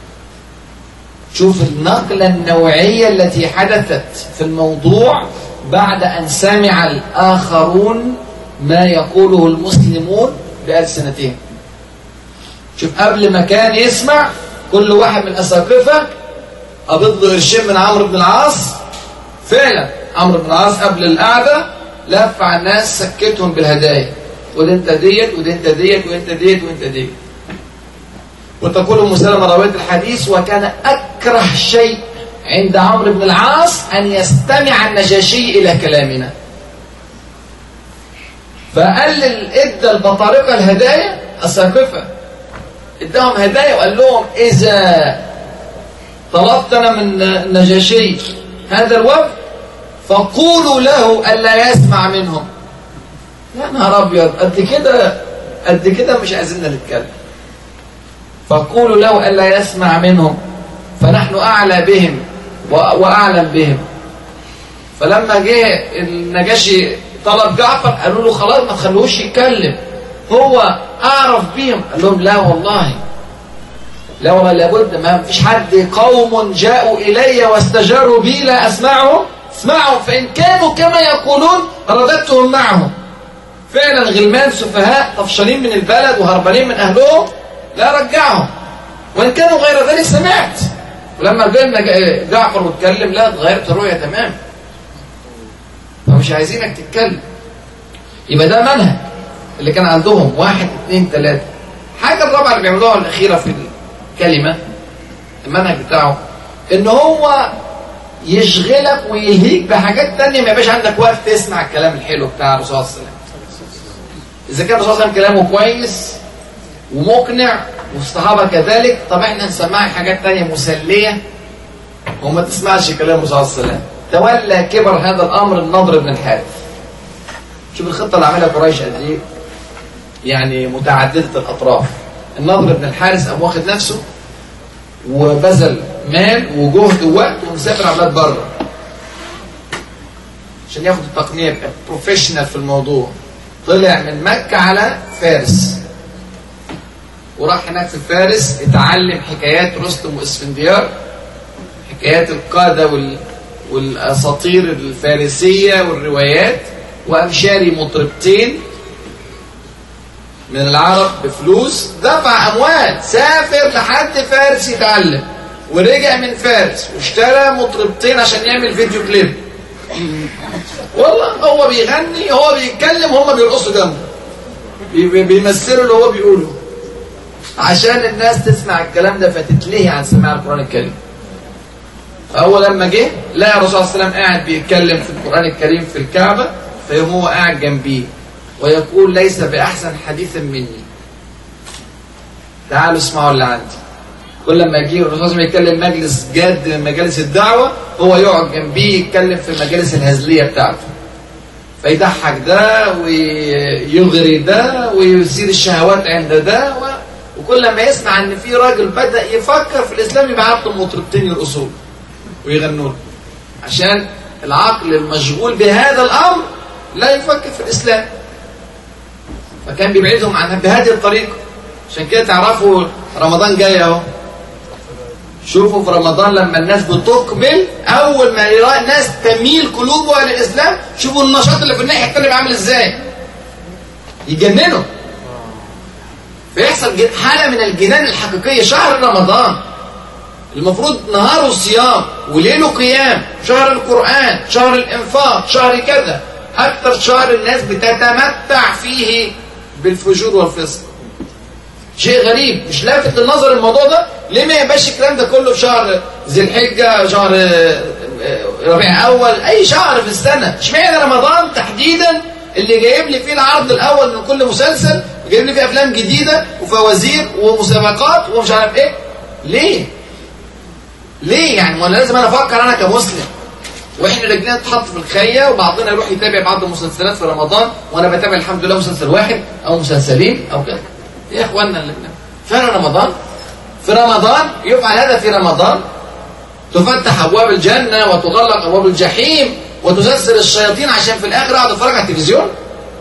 شوف النقلة النوعية التي حدثت في الموضوع بعد أن سمع الآخرون ما يقوله المسلمون بألسنتهم. شوف قبل ما كان يسمع كل واحد من الأساقفة قبض له قرشين من عمرو بن العاص. فعلا عمرو بن العاص قبل القعدة لف على الناس سكتهم بالهدايا، وده انت ديت وده انت ديت وانت ديت وانت ديت. وتقول ام سلمة رواية الحديث وكان أكره شيء عند عمرو بن العاص أن يستمع النجاشي إلى كلامنا. فقال ادى البطارقة الهدايا، الساقفة اداهم هدايا وقال لهم إذا طلبت أنا من النجاشي هذا الوفد فقولوا له ألا يسمع منهم. يا نهار أبيض، قد كده مش عايزين نتكلم. فقولوا له ألا يسمع منهم فنحن أعلى بهم وأعلم بهم. فلما جه النجاشي طلب جعفر قالوا له خلاص ما تخلوش يتكلم، هو أعرف بهم. قال لهم لا والله لابد، ما فيش حد، قوم جاءوا إلي واستجاروا بي لا أسمعهم، اسمعهم فإن كانوا كما يقولون رددتهم معهم. فعلا غلمان سفهاء طفشانين من البلد وهربانين من أهلهم لا رجعهم، وإن كانوا غير ذلك سمعت. ولما رجعنا جعفر واتكلم لا اتغيرت الرؤية تمام، فمش عايزينك تتكلم. يبقى ده منهج اللي كان عندهم 1 2 3. حاجة الرابعة اللي بيعملوها الأخيرة في الكلمة، المنهج بتاعه إن هو يشغلك ويلهيك بحاجات تانية، ما يبقاش عندك وقت تسمع الكلام الحلو بتاع الرسول صلى الله عليه وسلم. إذا كان الرسول صلى الله عليه وسلم كلامه كويس ومقنع والصحابة كذلك، طب احنا نسمعك حاجات تانية مسلية وما تسمعش كلام الرسول صلى الله عليه وسلم. تولى كبر هذا الأمر النضر بن الحارث. شوف الخطة اللي عملها قريش قد ايه، يعني متعددة الأطراف. النضر بن الحارث قام واخد نفسه وبذل مال وجهد ووقت ومسافر على بلاد بره عشان ياخد التقنية، يبقى بروفيشنال في الموضوع. طلع من مكة على فارس وراح هناك في فارس اتعلم حكايات رستم واسفنديار، حكايات القادة والأساطير الفارسية والروايات، وقام شاري مطربتين من العرب بفلوس، دفع أموال، سافر لحد فارس يتعلم، ورجع من فارس واشترى مطربتين عشان يعمل فيديو كليب. والله هو بيغني، هو بيتكلم، هم بيرقصوا جنبه، بيمثلوا اللي هو بيقوله عشان الناس تسمع الكلام ده فتتلهي عن سماع القرآن الكريم. فهو لما جه لقى الرسول صلى الله عليه وسلم قاعد بيتكلم في القرآن الكريم في الكعبة، فيقوم هو قاعد جنبيه ويقول ليس بأحسن حديث مني، تعالوا اسمعوا اللي عندي. كل لما يجي الرسول صلى الله عليه وسلم يتكلم مجلس جاد من مجالس الدعوة، هو يقعد جنبيه يتكلم في المجالس الهزلية بتاعته، فيضحك ده ويغري ده ويثير الشهوات عند ده وكل ما يسمع ان في راجل بدأ يفكر في الإسلام يبعت له مطربتين يرقصوا ويغنوا له، عشان العقل المشغول بهذا الأمر لا يفكر في الإسلام. فكان بيبعدهم عنها بهذه الطريقة. عشان كده تعرفوا رمضان جاي اهو، شوفوا في رمضان لما الناس بتقبل، أول ما يلاقي الناس تميل قلوبها للإسلام، شوفوا النشاط اللي في الناحية التانية عامل إزاي، يجننوا. فيحصل حالة من الجنان الحقيقية. شهر رمضان المفروض نهاره صيام وليله قيام، شهر القرآن، شهر الإنفاق، شهر كذا، أكثر شهر الناس بتتمتع فيه بالفجور والفسق. شيء غريب مش لافت للنظر الموضوع ده. ليه ما يبقاش الكلام ده كله في شهر ذي الحجة، شهر ربيع أول، أي شهر في السنة؟ اشمعنى رمضان تحديدا اللي جايب لي فيه العرض الأول من كل مسلسل، وجايب لي فيه أفلام جديدة وفوازير ومسابقات ومش عارف إيه؟ ليه يعني؟ ولا لازم أنا أفكر أنا كمسلم وإحنا رجلنا تتحط في الخية وبعضنا يروح يتابع بعض المسلسلات في رمضان، وأنا بتابع الحمد لله مسلسل واحد أو مسلسلين أو كده؟ يا إخواننا اللي شهر رمضان، في رمضان يفعل هذا، في رمضان تفتح أبواب الجنة وتغلق أبواب الجحيم وتسلسل الشياطين عشان في الآخر أقعد أتفرج على التلفزيون؟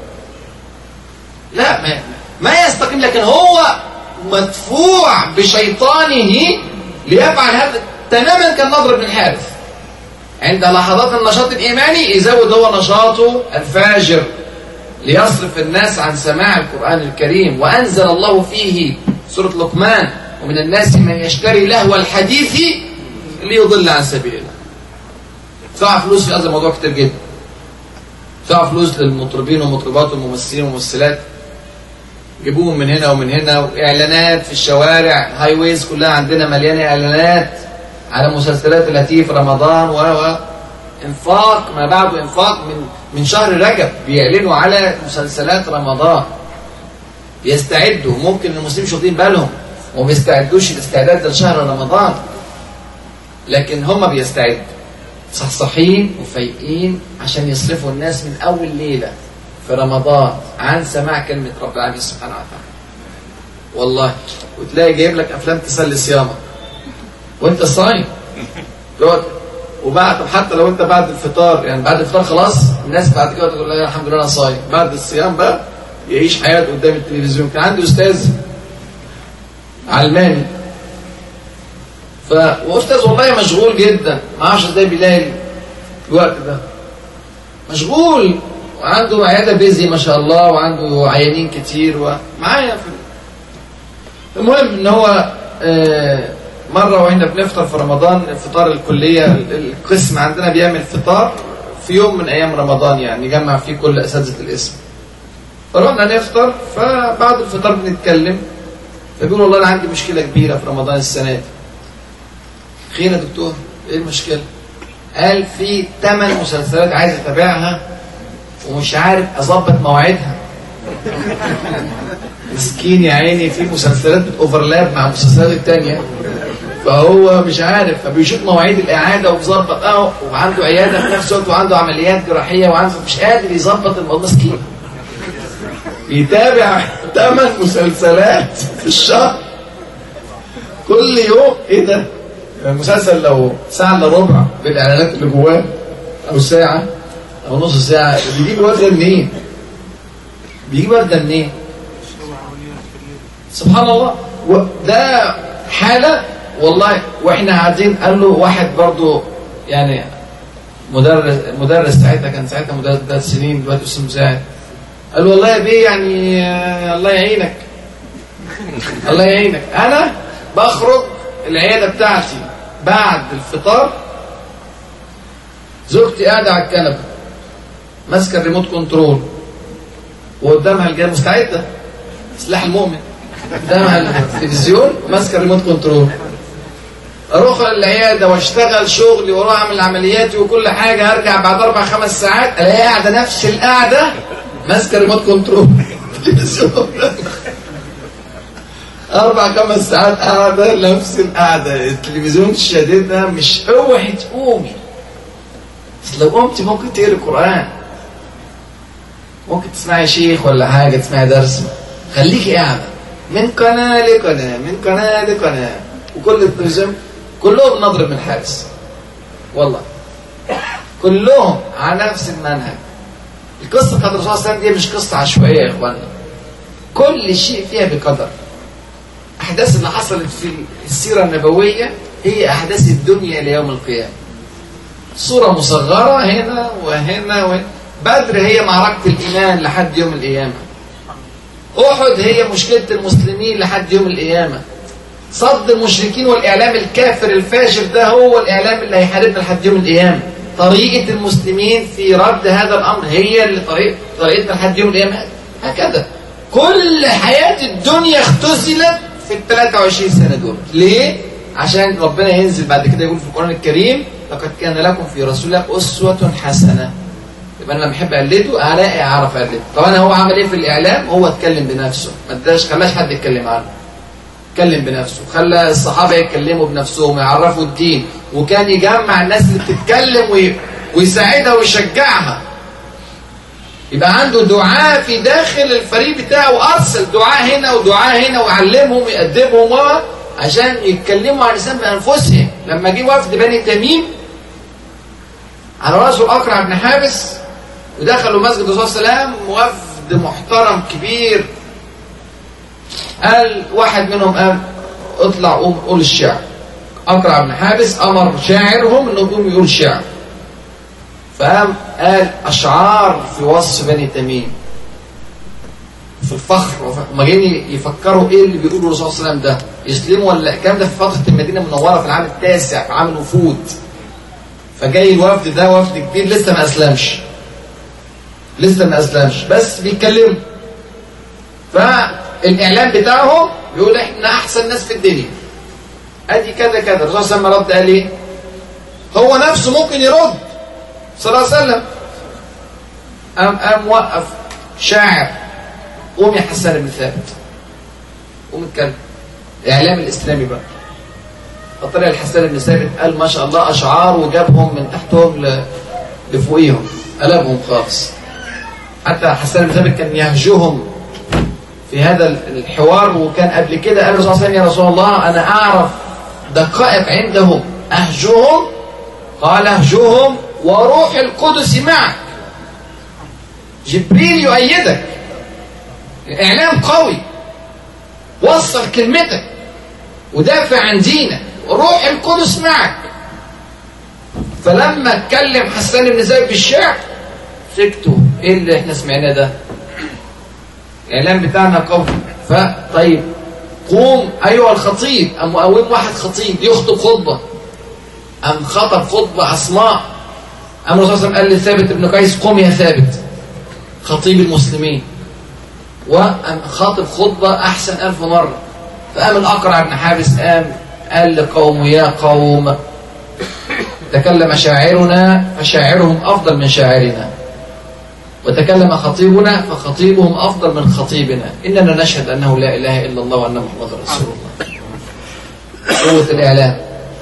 لا، ما يستقيم. لكن هو مدفوع بشيطانه ليفعل هذا تماما كالنضر بن الحارث. عند لحظات النشاط الإيماني يزود هو نشاطه الفاجر ليصرف الناس عن سماع القرآن الكريم. وأنزل الله فيه سورة لقمان: ومن الناس من يشتري لهو الحديث ليضل عن سبيل الله. دفع فلوس في هذا الموضوع كتير جدا. دفع فلوس للمطربين والمطربات والممثلين والممثلات، جيبوهم من هنا ومن هنا، وإعلانات في الشوارع، هاي ويز كلها عندنا مليانة إعلانات على مسلسلات التي في رمضان إنفاق ما بعده إنفاق. من شهر رجب بيعلنوا على مسلسلات رمضان، بيستعدوا. ممكن المسلمين مش واخدين بالهم وما بيستعدوش الاستعداد لشهر رمضان. لكن هم بيستعدوا صحصحين وفايقين عشان يصرفوا الناس من أول ليلة في رمضان عن سماع كلمة رب العالمين سبحانه وتعالى. والله وتلاقي جايب لك أفلام تسلي صيامك وانت صايم. وبعد حتى لو انت بعد الفطار، يعني بعد الفطار خلاص الناس بعد كده تقول لا الحمد لله انا صايم. بعد الصيام بقى يعيش حياته قدام التلفزيون. كان عندي استاذ علماني واستاذ والله مشغول جدا، ما اعرفش ازاي بيلاقي الوقت ده، مشغول وعنده عياده بيزي ما شاء الله وعنده عيانين كتير ومعايا المهم ان هو مرة واحنا بنفطر في رمضان، فطار الكلية القسم عندنا بيعمل فطار في يوم من ايام رمضان، يعني نجمع فيه كل اساتذة القسم. فرحنا نفطر، فبعد الفطار بنتكلم، فبيقول والله انا عندي مشكلة كبيرة في رمضان السنة دي. خير يا دكتور، ايه المشكلة؟ قال في 8 مسلسلات عايز اتابعها ومش عارف اظبط مواعيدها. مسكين يا عيني، في مسلسلات بتوفرلاب مع المسلسلات التانية، فهو مش عارف، فبيشوف مواعيد الإعادة وبيظبط وعنده عيادة في نفس الوقت وعنده عمليات جراحية وعنده مش قادر يظبط الموضوع. مسكين يتابع 8 مسلسلات في الشهر كل يوم. ايه ده؟ المسلسل لو ساعة الا ربع بالإعلانات اللي جواه أو ساعة أو نص ساعة، بيجيب الوقت ده منين؟ بيجيب الوقت ده منين؟ سبحان الله. وده حالة والله. واحنا قاعدين قال له واحد برضو يعني مدرس ساعتها، كان ساعتها مدرس 3 سنين دلوقتي اسمه مساعد، قال له والله يا بيه يعني الله يعينك الله يعينك، انا بخرج العياده بتاعتي بعد الفطار، زوجتي قاعده على الكنبه ماسكه الريموت كنترول وقدامها الجهاز مستعده سلاح المؤمن، قدامها التلفزيون وماسكه الريموت كنترول. اروح العياده واشتغل شغلي واروح اعمل عملياتي وكل حاجه، ارجع بعد 4-5 ساعات الاقيها قاعده نفس القعده ماسكه ريموت كنترول 4-5 ساعات قاعده نفس القعده، التلفزيون شديدها مش اوعي تقومي. بس لو قمتي ممكن تقري قران، ممكن تسمعي شيخ ولا حاجه، تسمعي درس، خليكي قاعده من قناه لقناه من قناه لقناه، وكل التلفزيون كلهم نضرب من الحارس والله، كلهم على نفس المنهج. القصه بتاعت الرسول صلى الله عليه وسلم دي مش قصه عشوائيه يا اخوانا، كل شيء فيها بقدر. احداث اللي حصلت في السيره النبويه هي احداث الدنيا ليوم القيامه، صوره مصغره هنا وهنا وهنا. بدر هي معركه الايمان لحد يوم القيامه، احد هي مشكله المسلمين لحد يوم القيامه، صد المشركين والاعلام الكافر الفاجر ده هو الاعلام اللي هيحاربنا لحد يوم القيامه. طريقه المسلمين في رد هذا الامر هي اللي طريقتنا لحد يوم القيامه. هكذا كل حياه الدنيا اختزلت في ال 23 سنه دول. ليه؟ عشان ربنا ينزل بعد كده يقول في القران الكريم لقد كان لكم في رسول الله اسوه حسنه. يبقى انا لما احب اقلده الاقي اعرف اقلده. طبعا هو عمل ايه في الاعلام؟ هو اتكلم بنفسه، ما خلاش حد يتكلم عنه، اتكلم بنفسه، خلى الصحابه يتكلموا بنفسهم ويعرفوا الدين، وكان يجمع الناس اللي بتتكلم ويساعدها ويشجعها. يبقى عنده دعاء في داخل الفريق بتاعه، وارسل دعاء هنا ودعاء هنا ويعلمهم ويقدمهم عشان يتكلموا عن الاسلام بانفسهم. لما جه وفد بني تميم على راسه الاقرع بن حابس ودخلوا مسجد الرسول صلى الله عليه وسلم، وفد محترم كبير، قال واحد منهم قال اطلع قوم قول الشعر. اقرع بن حابس امر شاعرهم انه يقوم يقول الشعر، فقام قال اشعار في وصف بني تميم في الفخر. وما جايين يفكروا ايه اللي بيقوله الرسول صلى الله عليه وسلم ده، يسلموا ولا الكلام ده في فتره المدينه المنوره في العام التاسع في عام الوفود. فجاي الوفد ده وفد كبير لسه ما اسلمش بس بيتكلموا. فالاعلام بتاعهم بيقول احنا احسن ناس في الدنيا، ادي كذا كذا. الرسول صلى الله عليه وسلم رد قال ايه؟ هو نفسه ممكن يرد صلى الله عليه وسلم. قام وقف شاعر، قوم يا حسان بن ثابت، قوم اتكلم. الاعلام الاسلامي بقى الطريقة الحسان بن ثابت قال ما شاء الله أشعار وجابهم من تحتهم لفوقيهم، قلبهم خالص. حتى حسان بن ثابت كان يهجوهم في هذا الحوار، وكان قبل كده قال الرسول صلى الله عليه وسلم يا رسول الله أنا أعرف دقائق عندهم أهجوهم، قال اهجوهم وروح القدس معك، جبريل يؤيدك، الإعلام قوي، وصل كلمتك ودافع عن دينك، وروح القدس معك. فلما اتكلم حسان بن ثابت بالشعر سكتوا، ايه اللي احنا سمعناه ده؟ الاعلام بتاعنا قوي. فطيب قوم ايها الخطيب، قام مقوم واحد خطيب يخطب خطبه، قام خطب خطبه عصماء، قام الرسول صلى الله عليه وسلم قال لثابت بن قيس قم يا ثابت خطيب المسلمين، وقام خاطب خطبه احسن 1000 مره. فقام الأقرع بن حابس قال لقومه يا قوم تكلم شاعرنا فشاعرهم أفضل من شاعرنا، وتكلم خطيبنا فخطيبهم أفضل من خطيبنا، إننا نشهد أنه لا إله إلا الله وأن محمد رسول الله. قوة الإعلام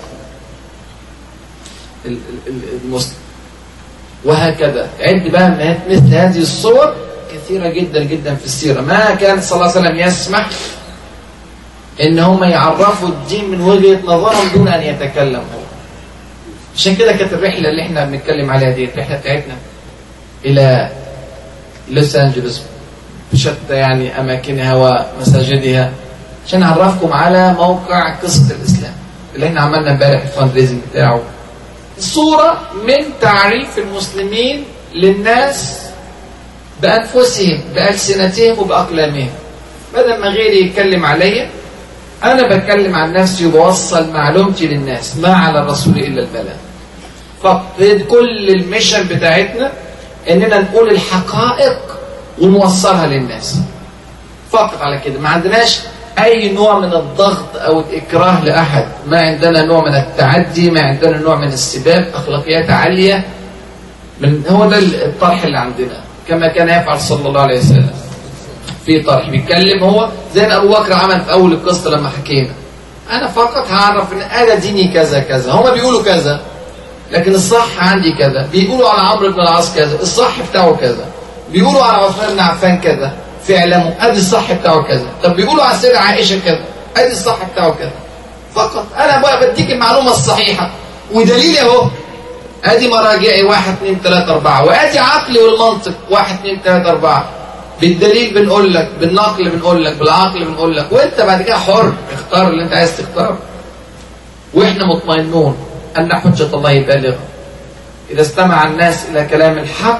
المسلم. وهكذا عد بقى مثل هذه الصور كثيرة جدا جدا في السيرة. ما كان صلى الله عليه وسلم يسمح إن هم يعرفوا الدين من وجهة نظرهم دون أن يتكلموا. عشان كده كانت الرحلة اللي احنا بنتكلم عليها دي الرحلة بتاعتنا إلى لوس أنجلوس بشتى يعني أماكنها ومساجدها، عشان نعرفكم على موقع قصة الإسلام اللي احنا عملنا امبارح الفاندريزنج بتاعه. صورة من تعريف المسلمين للناس بأنفسهم بألسنتهم وبأقلامهم. بدل ما غيري يتكلم عليا أنا بتكلم عن نفسي وبوصل معلومتي للناس، ما على الرسول إلا البلاغ. فقد كل الميشن بتاعتنا إننا نقول الحقائق ونوصلها للناس فقط على كده. ما عندناش أي نوع من الضغط أو الإكراه لأحد، ما عندنا نوع من التعدي، ما عندنا نوع من السباب، أخلاقيات عالية. هو ده الطرح اللي عندنا كما كان يفعل صلى الله عليه وسلم. في طرح بيتكلم هو زي ما أبو بكر عمل في أول القصة لما حكينا، أنا فقط هعرف إن أنا ديني كذا كذا، هما بيقولوا كذا لكن الصح عندي كذا، بيقولوا على عمرو بن العاص كذا الصح بتاعه كذا، بيقولوا على عثمان بن عفان كذا في علمه ادي الصح بتاعه كذا، طب بيقولوا على السيدة عائشة كذا ادي الصح بتاعه كذا. فقط انا بقى بديك المعلومة الصحيحة ودليلي اهو، ادي مراجعي 1 2 3 4، وادي عقلي والمنطق 1 2 3 4، بالدليل بنقول لك، بالنقل بنقول لك، بالعقل بنقول لك، وانت بعد كده حر اختار اللي انت عايز تختاره. واحنا مطمئنون ان حجة الله بالغة، اذا استمع الناس الى كلام الحق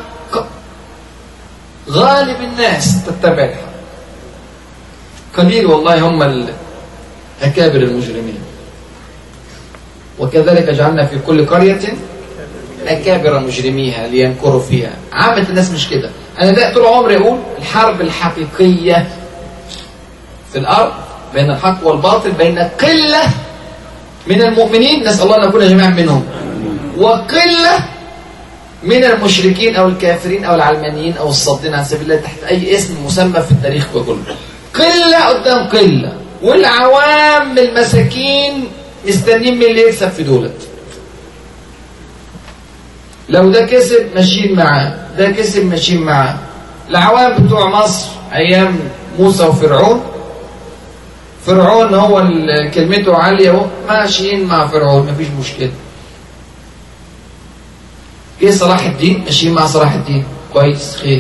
غالب الناس تتبع الحق. قليل والله هم أكابر المجرمين، وكذلك جعلنا في كل قرية أكابر مجرميها لينكروا فيها. عامة الناس مش كده. أنا ده طول عمري أقول الحرب الحقيقية في الأرض بين الحق والباطل، بين قلة من المؤمنين، نسأل الله أن نكون جميعا منهم، وقلة من المشركين أو الكافرين أو العلمانيين أو الصادين عن سبيل الله تحت أي اسم مسمى في التاريخ كله. قلة قدام قلة، والعوام المساكين مستنين من اللي يكسب في دولت. لو ده كسب ماشيين معاه، ده كسب ماشيين معاه. العوام بتوع مصر أيام موسى وفرعون، فرعون هو كلمته عالية ماشيين مع فرعون مفيش مشكلة. ايه صلاح الدين ماشيين مع صلاح الدين كويس خير.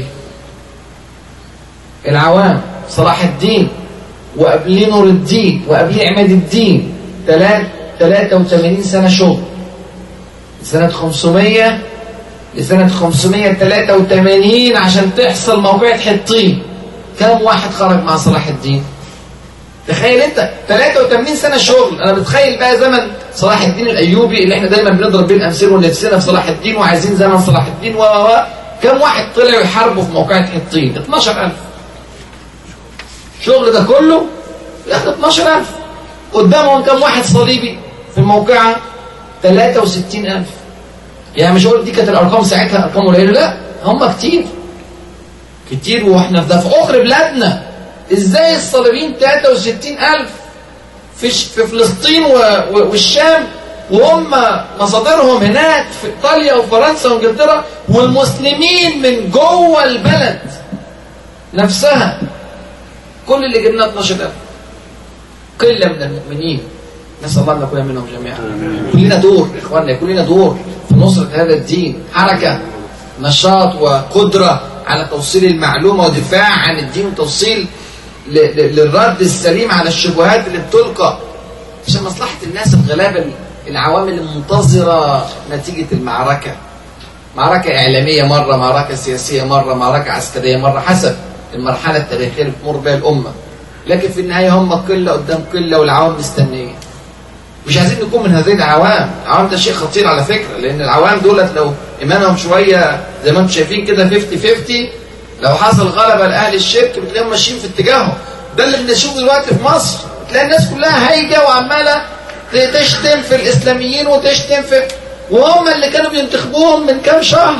العوام صلاح الدين وقبليه نور الدين وقبليه عماد الدين 83 سنة شغل، سنة 500 لسنة 583 عشان تحصل موقعة حطين. كم واحد خرج مع صلاح الدين؟ تخيل انت 83 سنة شغل. انا بتخيل بقى زمن صلاح الدين الايوبي اللي احنا دايما بنضرب بيه الامثله ونفسنا في صلاح الدين وعايزين زمن صلاح الدين كم واحد طلعوا يحاربوا في موقعة حطين؟ 12,000. الشغل ده كله ياخد 12,000. قدامهم كم واحد صليبي في الموقعة؟ 63,000. يعني مش هقول دي كانت الارقام ساعتها ارقام قليله، لا هم كتير كتير. واحنا في اخر بلادنا ازاي الصليبيين 63,000 في فلسطين والشام، وهم مصادرهم هناك في إيطاليا وفرنسا وإنجلترا، والمسلمين من جوه البلد نفسها كل اللي جبناه 12,000. قلة من المؤمنين، نسأل الله أن نكون منهم جميعا. كلنا دور إخواننا، كلنا دور في نصرة هذا الدين، حركة نشاط وقدرة على توصيل المعلومة ودفاع عن الدين وتوصيل للرد السليم على الشبهات اللي بتلقى عشان مصلحة الناس الغلابة العوامل المنتظرة نتيجة المعركة. معركة إعلامية مرة، معركة سياسية مرة، معركة عسكرية مرة، حسب المرحلة التاريخية اللي بتمر بها الأمة. لكن في النهاية هم قلة قدام قلة والعوام مستنية. مش عايزين نكون من هذه العوام. العوام ده شيء خطير على فكرة، لأن العوام دولت لو إيمانهم شوية زي ما انتم شايفين كده 50-50، لو حصل غلبة لأهل الشرك بتلاقيهم ماشيين في اتجاههم. ده اللي بنشوفه دلوقتي في مصر، تلاقي الناس كلها هايجة وعمالة تشتم في الإسلاميين وتشتم في، وهم اللي كانوا بينتخبوهم من كام شهر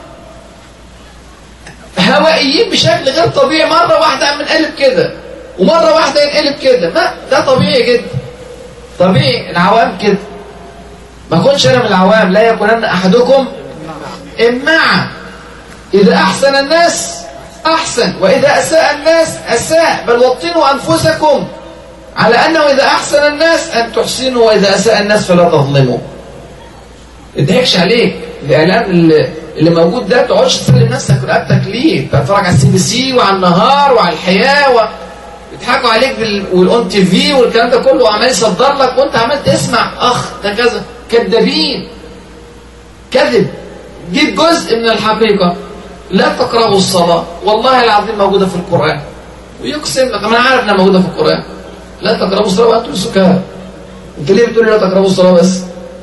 هوائيين بشكل غير طبيعي. مرة واحدة ينقلب كده ومرة واحدة ينقلب كده. لا ده طبيعي جدا، طبيعي العوام كده. ما كنش أنا من العوام. لا يكونن أحدكم إمعا، إذا أحسن الناس أحسن وإذا أساء الناس أساء، بل وطنوا أنفسكم على أنه إذا أحسن الناس أن تحسنوا وإذا أساء الناس فلا تظلموا. يضحكش عليك الإعلام اللي موجود ده، تقعدش تسلم نفسك رقبتك ليه؟ تتفرج على CBC وعلى النهار وعلى الحياة يضحكوا عليك والأون تي في والكلام ده كله، وعمال يصدر لك وأنت عمال تسمع ده كذا. كذابين، كذب. جيب جزء من الحقيقة. لا تقربوا الصلاة، والله العظيم موجودة في القرآن، ويقسم لك أنا عارف إنها موجودة في القرآن. لا تقربوا الصلاة وأنتم سكارى. أنت ليه بتقول لا تقربوا الصلاة بس؟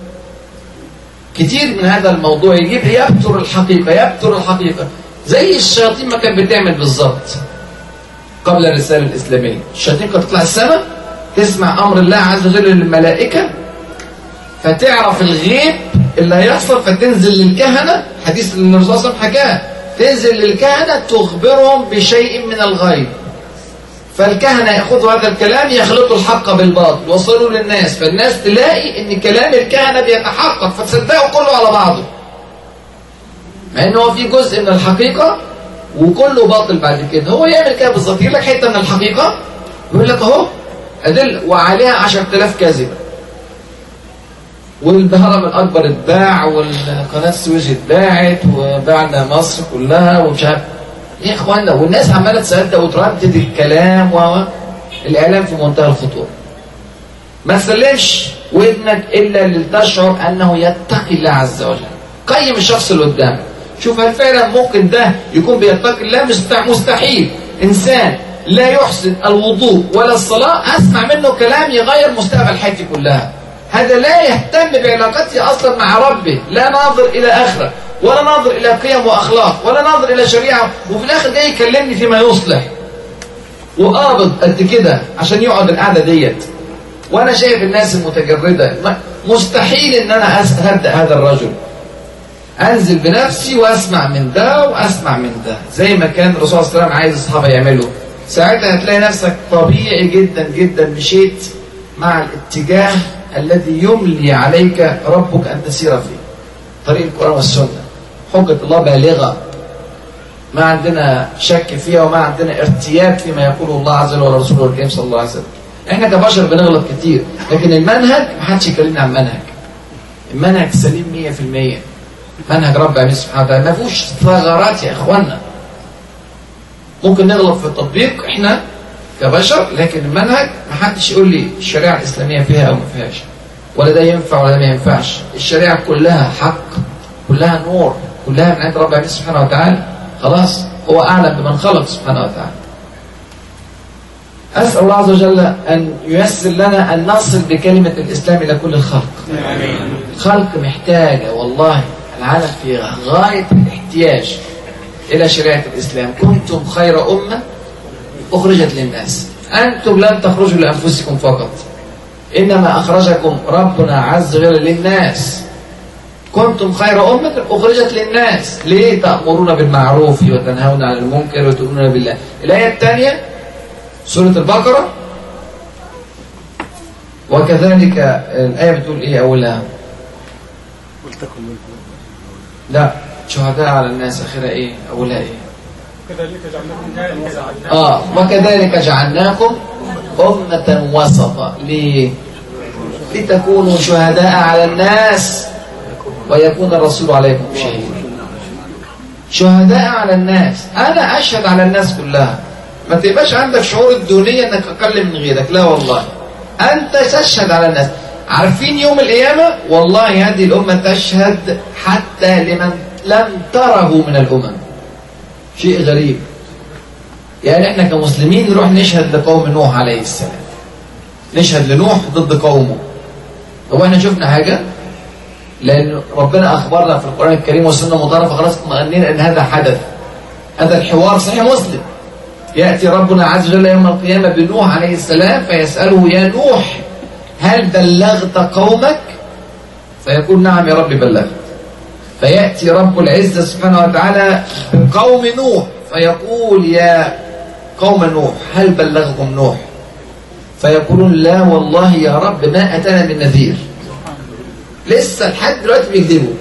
كتير من هذا الموضوع يجيب يبتر الحقيقة زي الشياطين ما كانت بتعمل بالظبط قبل الرسالة الإسلامية. الشياطين كانت تطلع السماء تسمع أمر الله عز وجل للملائكة، فتعرف الغيب اللي هيحصل، فتنزل للكهنة. حديث اللي الرسول صلى الله عليه وسلم حكاه، تنزل للكهنة تخبرهم بشيء من الغيب، فالكهنة يأخذوا هذا الكلام يخلطوا الحق بالباطل يوصلوا للناس، فالناس تلاقي ان كلام الكهنة بيتحقق فتصدقوا كله على بعضه، مع انه في جزء من الحقيقة وكله باطل. بعد كده هو يعمل كده بالظبط، يجيب لك حتة من الحقيقة يقول لك اهو أدل وعليها 10,000 كاذبة، والهرم الأكبر اتباع والقناة السويس اتباعت وباعنا مصر كلها ومش عارف يا إخوانا، والناس عمالة تصدق وتردد الكلام الإعلام في منتهى الخطورة. ما تسلمش ودنك إلا لتشعر أنه يتقي الله عز وجل. قيم الشخص اللي قدامك، شوف هل فعلا ممكن ده يكون بيتقي الله. مستحيل إنسان لا يحسن الوضوء ولا الصلاة أسمع منه كلام يغير مستقبل حياتي كلها. هذا لا يهتم بعلاقته أصلا مع ربه، لا ناظر إلى آخرة ولا ناظر إلى قيم وأخلاق ولا ناظر إلى شريعة، وفي الآخر جاي يكلمني فيما يصلح وقابض قد كده عشان يقعد القعدة ديت. وأنا شايف الناس المتجردة مستحيل إن أنا أهدأ هذا الرجل، أنزل بنفسي وأسمع من ده وأسمع من ده زي ما كان الرسول صلى الله عليه وسلم عايز أصحابه يعملوا. ساعتها هتلاقي نفسك طبيعي جدا جدا مشيت مع الاتجاه الذي يملي عليك ربك أن تسير فيه، طريق القرآن والسنة. حجة الله بالغة، ما عندنا شك فيها وما عندنا ارتياب فيما يقوله الله عز وجل ورسوله الكريم صلى الله عليه وسلم. احنا كبشر بنغلط كتير، لكن المنهج ما حدش يكلمنا عن منهج. المنهج سليم 100%، منهج رب العالمين سبحانه وتعالى ما فيهوش ثغرات يا اخوانا. ممكن نغلط في التطبيق احنا كبشر، لكن المنهج ما حدش يقول لي الشريعة الإسلامية فيها أو ما فيهاش، ولا ده ينفع ولا ده ما ينفعش. الشريعة كلها حق، كلها نور، كلها من عند رب العالمين سبحانه وتعالى. خلاص هو أعلم بمن خلق سبحانه وتعالى. أسأل الله عز وجل أن ييسر لنا أن نصل بكلمة الإسلام إلى كل الخلق. الخلق محتاجة والله، العالم في غاية الاحتياج إلى شريعة الإسلام. كنتم خير أمة أخرجت للناس. أنتم لم تخرجوا لأنفسكم فقط، إنما أخرجكم ربنا عز وجل للناس. كنتم خير أمة أخرجت للناس. ليه؟ تأمرون بالمعروف وتنهون عن المنكر وتؤمنون بالله. الآية الثانية سورة البقرة وكذلك الآية بتقول إيه أولها؟ لا، شهداء على الناس. آخرها إيه؟ أولها إيه؟ وكذلك جعلناكم أمة وسطا. ليه؟ لتكونوا شهداء على الناس ويكون الرسول عليكم شهيدا. شهداء على الناس، أنا أشهد على الناس كلها. ما تبقاش عندك شعور الدونية أنك أقل من غيرك، لا والله، أنت تشهد على الناس. عارفين يوم القيامة والله هذه الأمة تشهد حتى لمن لم تره من الأمم. شيء غريب. يعني احنا كمسلمين نروح نشهد لقوم نوح عليه السلام، نشهد لنوح ضد قومه. طب احنا شفنا حاجة؟ لأن ربنا أخبرنا في القرآن الكريم والسنة مطهرة، فخلاص اطمئنين أن هذا حدث. هذا الحوار صحيح مسلم. يأتي ربنا عز وجل يوم القيامة بنوح عليه السلام فيسأله: يا نوح هل بلغت قومك؟ فيقول: نعم يا رب بلغت. فيأتي رب العزة سبحانه وتعالى بقوم نوح فيقول: يا قوم نوح هل بلغكم نوح؟ فيقولون: لا والله يا رب ما أتانا من نذير. لسه لحد دلوقتي بيكذبوا،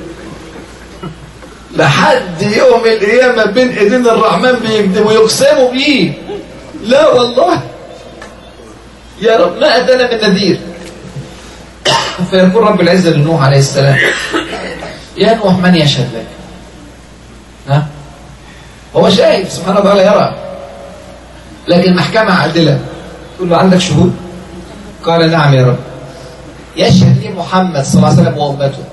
لحد يوم القيامة بين ايدين الرحمن بيكذبوا، يقسموا بيه: لا والله يا رب ما أتانا من نذير. فيقول رب العزة لنوح عليه السلام: يا نوح من يشهد لك؟ هو شاهد سبحانه وتعالى يرى، لكن محكمة عادلة. تقول له: عندك شهود؟ قال: نعم يا رب. يشهد لي محمد صلى الله عليه وسلم وأمته.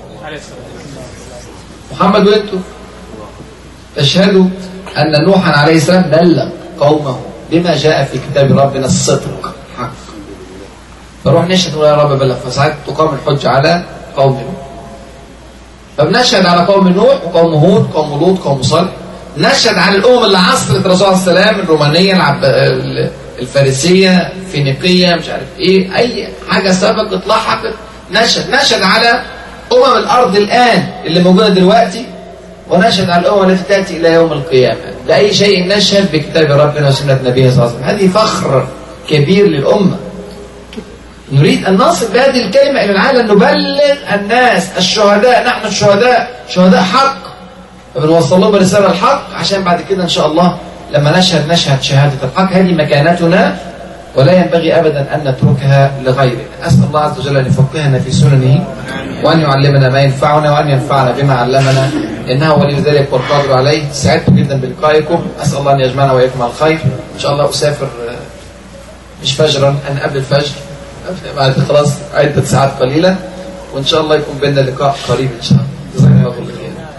محمد وأنتوا تشهدوا أن نوحا عليه السلام بلغ قومه بما جاء في كتاب ربنا الصدق حق. فروح نشهد يا رب بلغ، فساعات تقام الحجة على قوم نوح. فبنشهد على قوم نوح وقوم هود قوم لوط قوم صالح. نشهد على الأمم اللي عصرت الرسول عليه السلام، الرومانية الفارسية الفينيقية مش عارف ايه، اي حاجة سبقت لاحقت نشهد على الأرض الآن اللي موجودة دلوقتي، ونشهد على الأمم التي تأتي إلى يوم القيامة. بأي شيء نشهد؟ بكتاب ربنا وسنة نبيه صلى الله عليه وسلم. هذه فخر كبير للأمة. نريد أن نصل بهذه الكلمة إلى العالم، نبلغ الناس الشهداء، نحن الشهداء، شهداء حق، فبنوصل لهم رسالة الحق عشان بعد كده إن شاء الله لما نشهد شهادة الحق. هذه مكانتنا ولا ينبغي أبدا أن نتركها لغيرنا. أسأل الله عز وجل أن يفقهنا في سننه وأن يعلمنا ما ينفعنا وأن ينفعنا بما علمنا، إنه ولي ذلك والقادر عليه. سعدت جدا بلقائكم، أسأل الله أن يجمعنا وإياكم على الخير. إن شاء الله أسافر مش فجرا، أنا قبل الفجر بعد خلاص عدة ساعات قليلة، وإن شاء الله يكون بيننا لقاء قريب إن شاء الله. جزاك الله خير.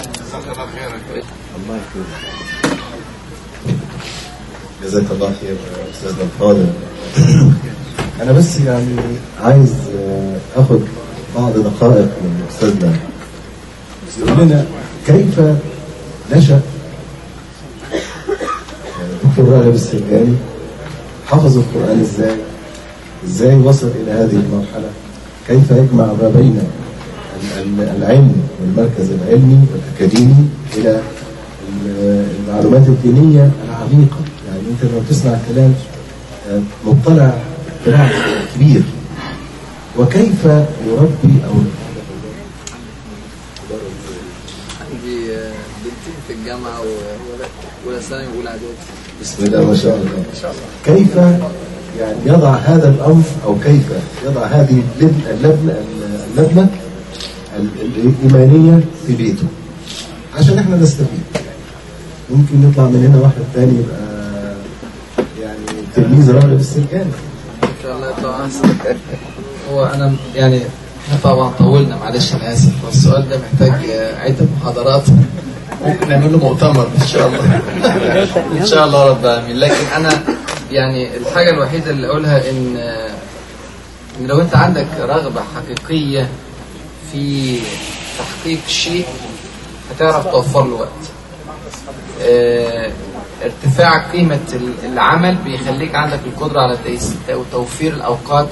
الله يكرمك. جزاك الله خير أستاذنا الفاضل. أنا بس يعني عايز أخذ بعض دقائق من أستاذنا يقول لنا كيف نشأ دكتور راغب السرجاني، حفظ القرآن إزاي وصل إلى هذه المرحلة، كيف يجمع ما بين العلم والمركز العلمي والأكاديمي إلى المعلومات الدينية العميقة. يعني أنت لما تسمع كلام مطلع اطلاع كبير، وكيف يربي أولاده. عندي بنتين في الجامعة ولا سنة ولا إعدادي. بسم الله ما شاء الله. كيف يعني يضع هذا الأمر، أو كيف يضع هذه اللبنة الإيمانية في بيته عشان احنا نستفيد. ممكن يطلع من هنا واحد ثاني يبقى يعني تلميذ راغب السرجاني ان شاء الله يطلع احسن. هو انا يعني احنا طبعا طولنا، معلش انا اسف، والسؤال ده محتاج عده محاضرات، ممكن نعمل له مؤتمر ان شاء الله. ان شاء الله رب العالمين. لكن انا يعني الحاجه الوحيده اللي اقولها ان لو انت عندك رغبه حقيقيه في تحقيق شيء هتعرف توفر له وقت. ارتفاع قيمة العمل بيخليك عندك القدرة على توفير الأوقات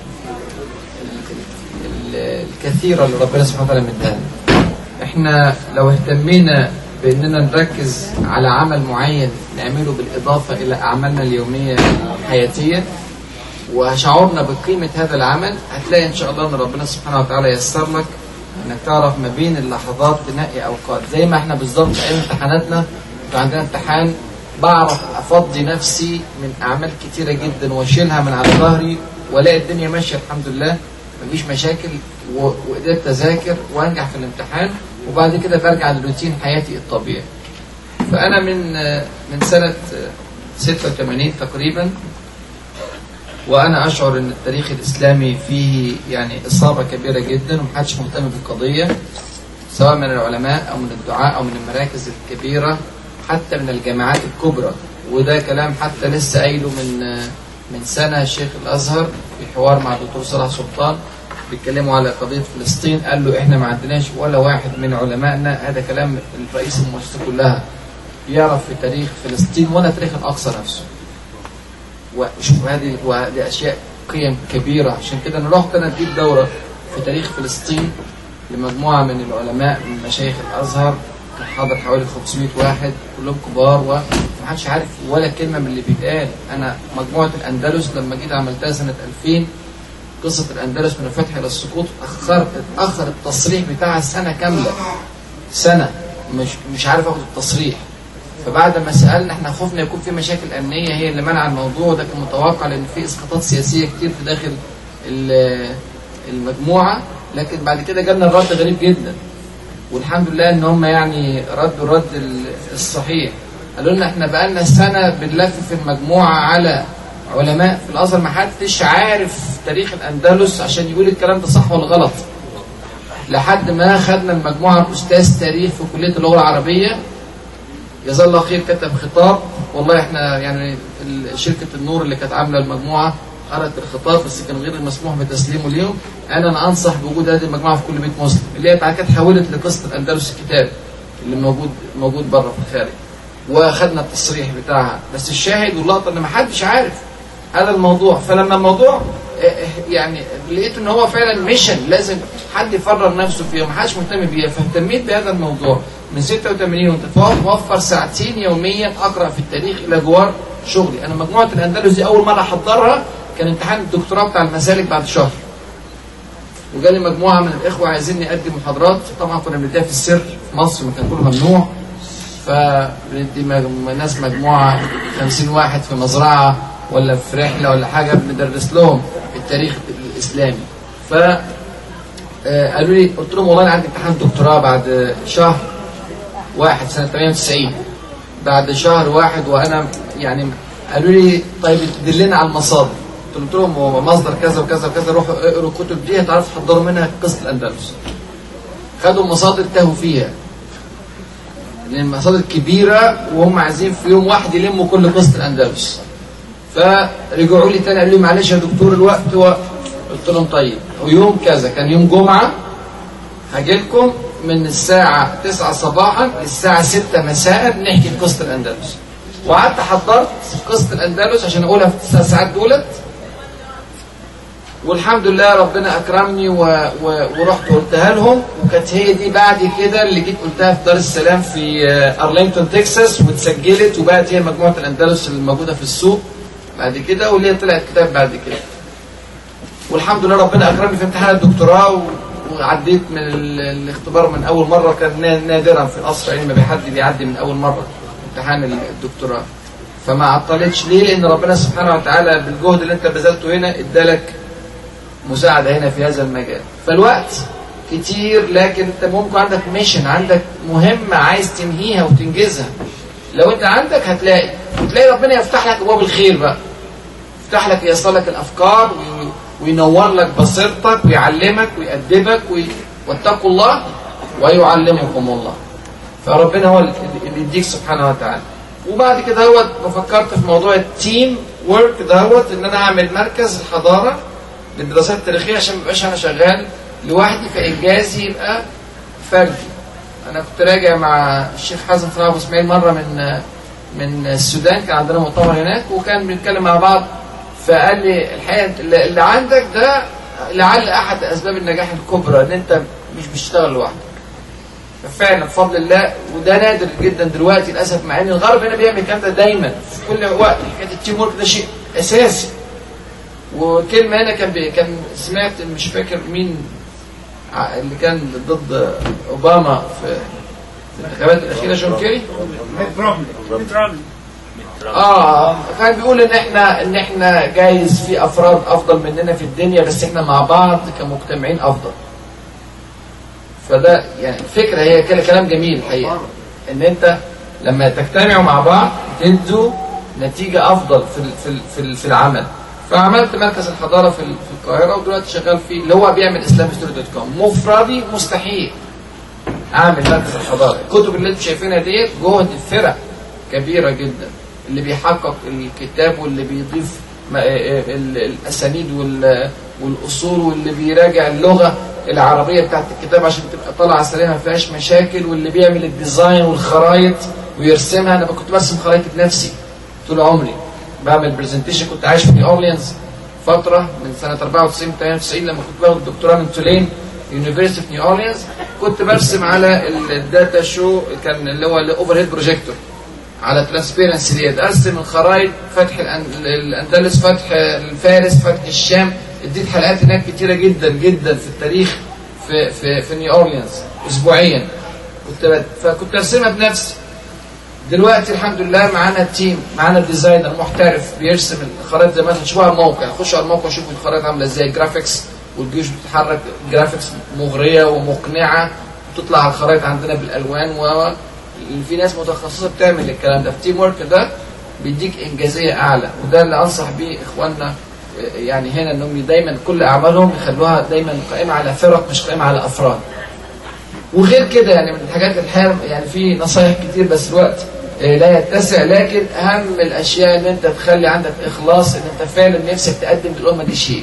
الكثيرة اللي ربنا سبحانه وتعالى مدانا. احنا لو اهتمينا بأننا نركز على عمل معين نعمله بالإضافة إلى أعمالنا اليومية الحياتية، وشعورنا بقيمة هذا العمل، هتلاقي إن شاء الله إن ربنا سبحانه وتعالى ييسر لك إنك تعرف ما بين اللحظات تنقي أوقات. زي ما إحنا بالظبط أيام امتحاناتنا كان عندنا امتحان بعرف أفضي نفسي من أعمال كتيرة جدا وأشيلها من على ظهري وألاقي الدنيا ماشية الحمد لله مفيش مشاكل، وقدرت أذاكر وأنجح في الامتحان، وبعد كده برجع لروتين حياتي الطبيعي. فأنا من سنة 86 تقريبا وأنا أشعر أن التاريخ الإسلامي فيه يعني إصابة كبيرة جدا ومحدش مهتم بالقضية، سواء من العلماء أو من الدعاء أو من المراكز الكبيرة حتى من الجامعات الكبرى. وده كلام حتى لسه قايله من سنة الشيخ الأزهر في حوار مع الدكتور صلاح سلطان بيتكلموا على قضية فلسطين، قال له إحنا ما عندناش ولا واحد من علمائنا، هذا كلام الرئيس المؤسسة كلها، يعرف في تاريخ فلسطين ولا تاريخ الأقصى نفسه. وشوف هذه أشياء قيم كبيرة. عشان كده أنا رحت أديت دورة في تاريخ فلسطين لمجموعة من العلماء من مشايخ الأزهر، كان حاضر حوالي 500 واحد كلهم كبار ومحدش عارف ولا كلمة من اللي بيتقال. أنا مجموعة الأندلس لما جيت عملتها سنة 2000 قصة الأندلس من الفتح إلى السقوط، أخر التصريح بتاعها سنة كاملة، سنة مش عارف أخذ التصريح. فبعد ما سألنا احنا خفنا يكون في مشاكل أمنية هي اللي منع الموضوع، ده كان متوقع لأن في إسقاطات سياسية كتير في داخل المجموعة. لكن بعد كده جالنا الرد غريب جدا، والحمد لله ان هم يعني ردوا الرد الصحيح. قالوا لنا احنا بقالنا سنة بنلف في المجموعة على علماء في الأزهر ما حدش عارف تاريخ الأندلس عشان يقول الكلام ده صح ولا غلط، لحد ما خدنا المجموعة الأستاذ تاريخ في كلية اللغة العربية جزاه الله خير كتب خطاب. والله احنا يعني شركة النور اللي كانت عاملة المجموعة قرأت الخطاب بس كان غير المسموح بتسليمه اليوم. أنا أنصح بوجود هذه المجموعة في كل بيت مسلم، اللي هي بعد كده اتحولت لقصة الأندلس الكتاب اللي موجود بره في الخارج، وأخذنا التصريح بتاعها. بس الشاهد واللقطة إن ما حدش عارف هذا الموضوع. فلما الموضوع يعني لقيت إن هو فعلا ميشن لازم حد يفرغ نفسه فيه وما حدش مهتم بيه، فاهتميت بهذا الموضوع من 86 وانت موفر ساعتين يوميا أقرأ في التاريخ إلى جوار شغلي. أنا مجموعة الأندلس دي أول مرة أحضرها كان امتحان الدكتوراه بتاع المسالك بعد شهر، وجالي مجموعة من الإخوة عايزيني أقدم محاضرات. طبعا كنا بنديها في السر في مصر، ما كان كله ممنوع. فبندي ناس مجموعة 50 واحد في مزرعة ولا في رحلة ولا حاجة بندرس لهم التاريخ الإسلامي. قالوا لي، قلت لهم والله أنا عندي امتحان دكتوراه بعد شهر واحد سنة 98، بعد شهر واحد وأنا يعني قالوا لي طيب دلنا على المصادر. قلت لهم مصدر كذا وكذا وكذا، روحوا اقروا الكتب دي هتعرفوا تحضروا منها قصة الأندلس. خدوا المصادر تاهوا فيها لأن المصادر كبيرة وهم عايزين في يوم واحد يلموا كل قصة الأندلس. فرجعوا لي تاني قالوا لي معلش يا دكتور الوقت قلت لهم طيب، ويوم كذا كان يوم جمعة هاجي لكم من الساعة 9 صباحا للساعة 6 مساء نحكي قصة الأندلس. وقعدت حضرت قصة الأندلس عشان أقولها في 9 ساعات دولت، والحمد لله ربنا أكرمني ورحت قلتها لهم. وكانت هي دي بعد كده اللي جيت قلتها في دار السلام في أرلينغتون تكساس واتسجلت وبقت هي مجموعة الأندلس اللي موجودة في السوق بعد كده، واللي هي طلعت كتاب بعد كده. والحمد لله ربنا أكرمني في امتحان الدكتوراه وعديت من الاختبار من أول مرة. كان نادرا في القصر يعني ما حد بيعدي من أول مرة امتحان الدكتوراه. فما عطلتش ليه؟ لأن ربنا سبحانه وتعالى بالجهد اللي أنت بذلته هنا ادالك مساعدة هنا في هذا المجال. فالوقت كتير لكن أنت ممكن عندك ميشن، عندك مهمة عايز تنهيها وتنجزها. لو أنت عندك هتلاقي ربنا يفتح لك أبواب الخير بقى، يفتح لك ييسر لك الأفكار وينور لك بصيرتك ويعلمك ويأدبك واتقوا الله ويعلمكم الله. فربنا هو اللي يديك سبحانه وتعالى. وبعد كده فكرت في موضوع التيم وورك ان انا اعمل مركز الحضاره للدراسات التاريخيه عشان ما ابقاش انا شغال لوحدي، فانجازي يبقى فردي. انا كنت راجع مع الشيخ حازم صلاح ابو اسماعيل مره من السودان، كان عندنا مؤتمر هناك وكان بنتكلم مع بعض، فقال لي الحقيقه اللي عندك ده لعل احد اسباب النجاح الكبرى ان انت مش بتشتغل لوحدك. ففعلا بفضل الله، وده نادر جدا دلوقتي للاسف، مع ان الغرب هنا بيعمل الكلام ده دايما في كل وقت. حكايه التيم ورك ده شيء اساسي، وكلمة هنا كان سمعت مش فاكر مين اللي كان ضد أوباما في الانتخابات الأخيرة، جون كيري. كان بيقول ان احنا جايز في افراد افضل مننا في الدنيا، بس احنا مع بعض كمجتمعين افضل. فده يعني الفكرة هي كلام جميل الحقيقة، ان انت لما تجتمعوا مع بعض تدوا نتيجة افضل في العمل. فعملت مركز الحضارة في القاهرة، ودلوقتي شغال فيه اللي هو بيعمل islamhistory.com. مفردي مستحيل اعمل مركز الحضارة. الكتب اللي انتم شايفينها ديت جهد فرق كبيرة جدا، اللي بيحقق الكتاب واللي بيضيف الاسانيد والاصول واللي بيراجع اللغة العربية بتاعت الكتاب عشان تبقى طالعة سليمة ما فيهاش مشاكل، واللي بيعمل الديزاين والخرايط ويرسمها. انا كنت برسم خرايط بنفسي طول عمري، بعمل برزنتيشن. كنت عايش في نيو اورليانز فترة من سنة 94 98 لما كنت باخد الدكتوراه من تولين يونيفرسيتي في نيو اورليانز. كنت برسم على الداتا شو، كان اللي هو الاوفر هيد بروجيكتور على ترانسبيرنسي ديت، ارسم الخرايط، فتح الاندلس، فتح الفارس، فتح الشام. اديت حلقات هناك كتيرة جدا جدا في التاريخ في نيو اورليانز اسبوعيا. فكنت ارسمها بنفسي. دلوقتي الحمد لله معانا تيم، معانا ديزاينر محترف بيرسم الخرائط زي ما تشوفوها على الموقع. خشوا على الموقع شوفوا الخرائط عامله ازاي، جرافيكس، والجيوش بتتحرك جرافيكس مغريه ومقنعه، وتطلع على الخرائط عندنا بالالوان. في ناس متخصصه بتعمل الكلام ده. التيم ورك ده بيديك انجازيه اعلى، وده اللي انصح بيه اخواننا يعني هنا، انهم دايما كل اعمالهم يخلوها دايما قائمه على فرق مش قائمه على افراد. وغير كده يعني من الحاجات الحياه يعني في نصايح كتير بس الوقت لا يتسع، لكن اهم الاشياء ان انت تخلي عندك اخلاص، ان انت فعلا نفسك تقدم للامه دي شيء.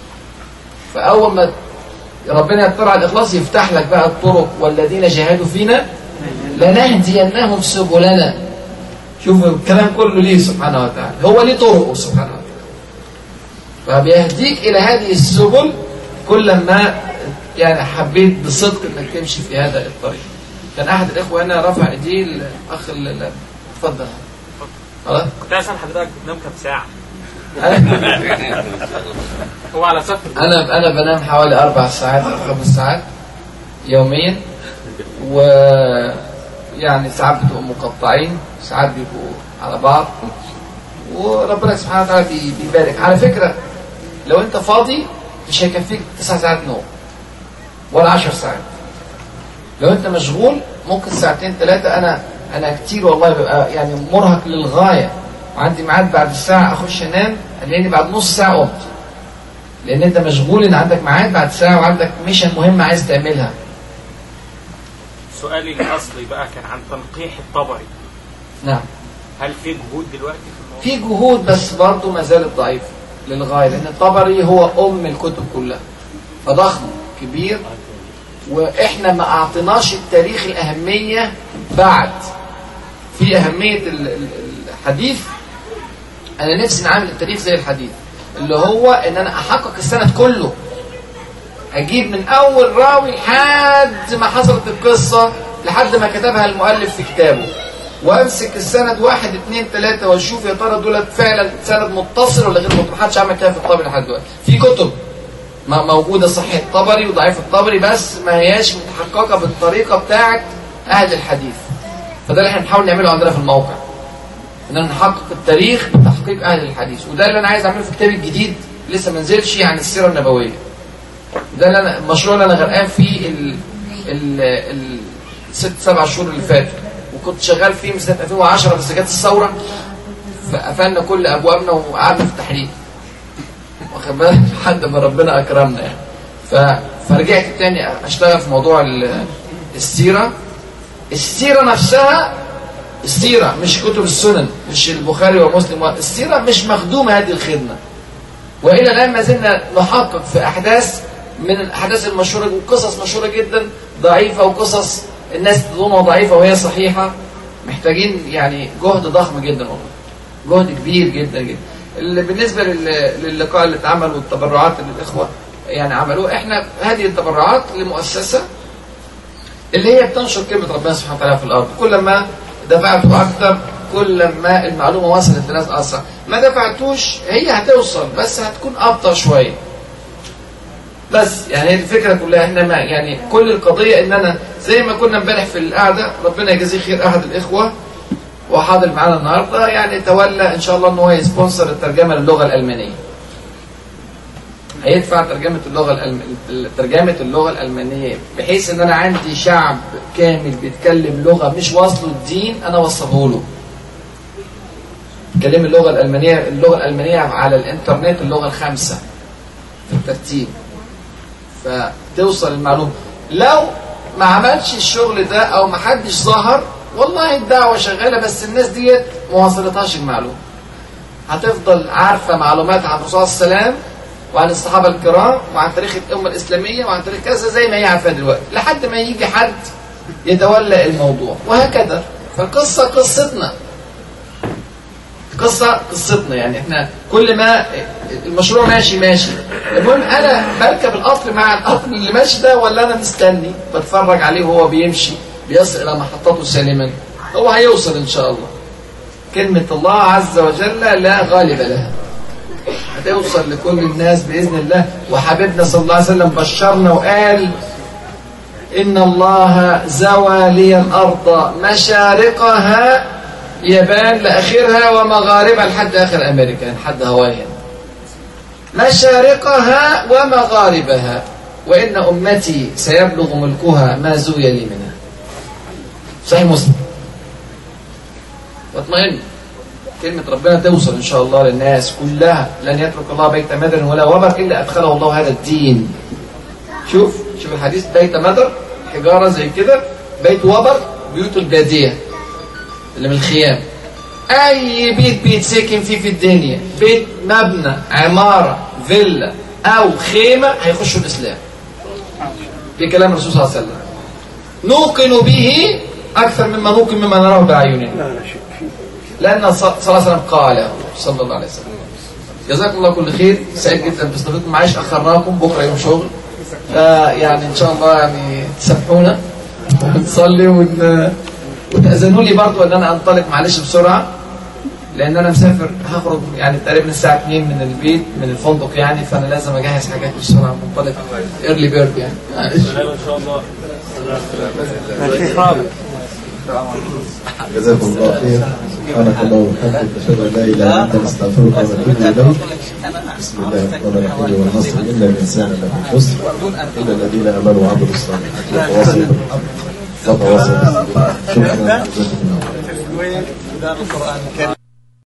فاول ما ربنا يطلع على الاخلاص يفتح لك بقى الطرق، والذين جاهدوا فينا لنهدينهم سبلنا. شوف الكلام كله ليه سبحانه وتعالى، هو ليه طرقه سبحانه وتعالى، فبيهديك الى هذه السبل كلما يعني حبيت بصدق انك تمشي في هذا الطريق. كان احد الاخوه هنا رفع ايديه، الاخ اتفضل. خلاص كنت عايز اسال حضرتك بتنام كام ساعه؟ هو على سفر. انا بنام حوالي 4 ساعات او 5 ساعات يوميا، ويعني ساعات بتبقوا مقطعين، ساعات بيبقوا على بعض، وربنا سبحانه وتعالى بيبارك. على فكره لو انت فاضي مش هيكفيك 9 ساعات نوم ولا 10 ساعات. لو انت مشغول ممكن 2 3 ساعات. انا كتير والله ببقى يعني مرهق للغايه، وعندي ميعاد بعد الساعه اخش انام، لاني بعد نص ساعه قمت، لان انت مشغول، ان عندك ميعاد بعد ساعه وعندك ميشن مهمه عايز تعملها. سؤالي الاصلي بقى كان عن تنقيح الطبري. نعم. هل في جهود دلوقتي في الموضوع؟ في جهود بس برضه ما زالت ضعيفه للغايه، لان الطبري هو الكتب كلها، فضخم كبير، واحنا ما اعطيناش التاريخ الاهميه. بعد في اهميه الحديث، انا نفسي نعمل التاريخ زي الحديث، اللي هو ان انا احقق السند كله، اجيب من اول راوي لحد ما حصلت القصه، لحد ما كتبها المؤلف في كتابه، وامسك السند 1 2 3 واشوف يا ترى دول فعلا سند متصل ولا غير متصل. محدش عمل كده في الطبري لحد دلوقتي. في كتب موجوده صحيح الطبري وضعيف الطبري، بس ما هياش متحققه بالطريقه بتاعه اهل الحديث. فده اللي احنا بنحاول نعمله عندنا في الموقع، ان نحقق التاريخ بتحقيق اهل الحديث. وده اللي انا عايز اعمله في كتابي الجديد لسه ما نزلش، عن السيره النبويه. ده اللي انا المشروع اللي انا غرقان فيه ال 6-7 شهور اللي فاتوا، وكنت شغال فيه من سنه 2010 بس جت الثوره فقفلنا كل ابوابنا وقعدنا في التحرير، واخد بالك، لحد ما ربنا اكرمنا يعني. فرجعت تاني اشتغل في موضوع السيره. السيره نفسها، السيره مش كتب السنن، مش البخاري ومسلم، السيره مش مخدومه هذه الخدمه. والى الان ما زلنا نحقق في احداث من الاحداث المشهوره، وقصص مشهوره جدا ضعيفه، وقصص الناس تظنها ضعيفه وهي صحيحه. محتاجين يعني جهد ضخم جدا والله، جهد كبير جدا جدا. بالنسبه للقاء اللي اتعمل والتبرعات اللي الاخوه يعني عملوه، احنا هذه التبرعات لمؤسسه اللي هي بتنشر كلمه ربنا سبحانه وتعالى في الارض. كل ما دفعتوا اكثر كل ما المعلومة وصلت للناس أسرع. ما دفعتوش هي هتوصل بس هتكون أبطأ شوية. بس يعني الفكرة كلها احنا ما يعني كل القضية ان انا زي ما كنا امبارح في القعدة، ربنا يجزيه خير احد الاخوة وحاضر معانا النهاردة، يعني تولى ان شاء الله ان هو يسبونسر الترجمة للغة الألمانية. هيدفع ترجمة اللغة الألمانية بحيث ان انا عندي شعب كامل بيتكلم لغة مش واصله الدين انا وصله له. بيتكلم اللغة الألمانية على الانترنت اللغة الخامسة في الترتيب، فتوصل المعلومة. لو ما عملش الشغل ده او ما حدش ظهر، والله الدعوة شغالة بس الناس ديت ما وصلتهاش المعلومة. هتفضل عارفة معلومات عن الرسول صلى الله عليه وسلم وعن الصحابة الكرام وعن تاريخ الأمة الإسلامية وعن تاريخ كذا زي ما هي عارفة دلوقتي، لحد ما يجي حد يتولى الموضوع وهكذا. فالقصة قصتنا، قصتنا يعني احنا كل ما المشروع ماشي. المهم انا بركب القطر مع القطر اللي ماشي ده، ولا انا مستني بتفرج عليه وهو بيمشي بيصل الى محطته سالما. هو هيوصل ان شاء الله. كلمة الله عز وجل لا غالب لها، هتوصل لكل الناس بإذن الله. وحبيبنا صلى الله عليه وسلم بشرنا وقال إن الله زوى لي الأرض مشارقها يابان لآخرها ومغاربها لحد آخر أمريكا لحد هاواي، مشارقها ومغاربها، وإن أمتي سيبلغ ملكها ما زوي لي منها. صحيح مسلم. واطمئن، كلمة ربنا توصل إن شاء الله للناس كلها. لن يترك الله بيت مدر ولا وبر إلا أدخله الله هذا الدين. شوف الحديث، بيت مدر حجارة زي كده، بيت وبر بيوت البادية اللي من الخيام. أي بيت بيتسكن فيه في الدنيا، بيت مبنى عمارة فيلا أو خيمة، هيخشوا الإسلام بكلام الرسول صلى الله عليه وسلم. نوقن به أكثر مما نوقن مما نراه بأعيننا، لأن صلى الله عليه وسلم قال صلى الله عليه وسلم. جزاكم الله كل خير، سعيد جدا باستضافتكم. معلش أخرناكم، بكرة يوم شغل، فيعني إن شاء الله يعني تسامحونا ونصلي وتأذنوا لي برضو أن أنا أنطلق معلش بسرعة، لأن أنا مسافر هخرج يعني تقريبا الساعة 2 من البيت من الفندق يعني، فأنا لازم أجهز حاجات بسرعة، منطلق إيرلي بيرد يعني. إن شاء الله. جزاكم الله خير. سبحانك اللهم وبحمدك، أشهد أن لا إله إلا أنت، نستغفرك ونتوب إليك. بسم الله الرحمن الرحيم. والنصر إن الإنسان لفي خسر إلا الذين آمنوا وعملوا الصالحات وتواصوا بالحق وتواصوا بالصبر. شكرا جزاكم الله.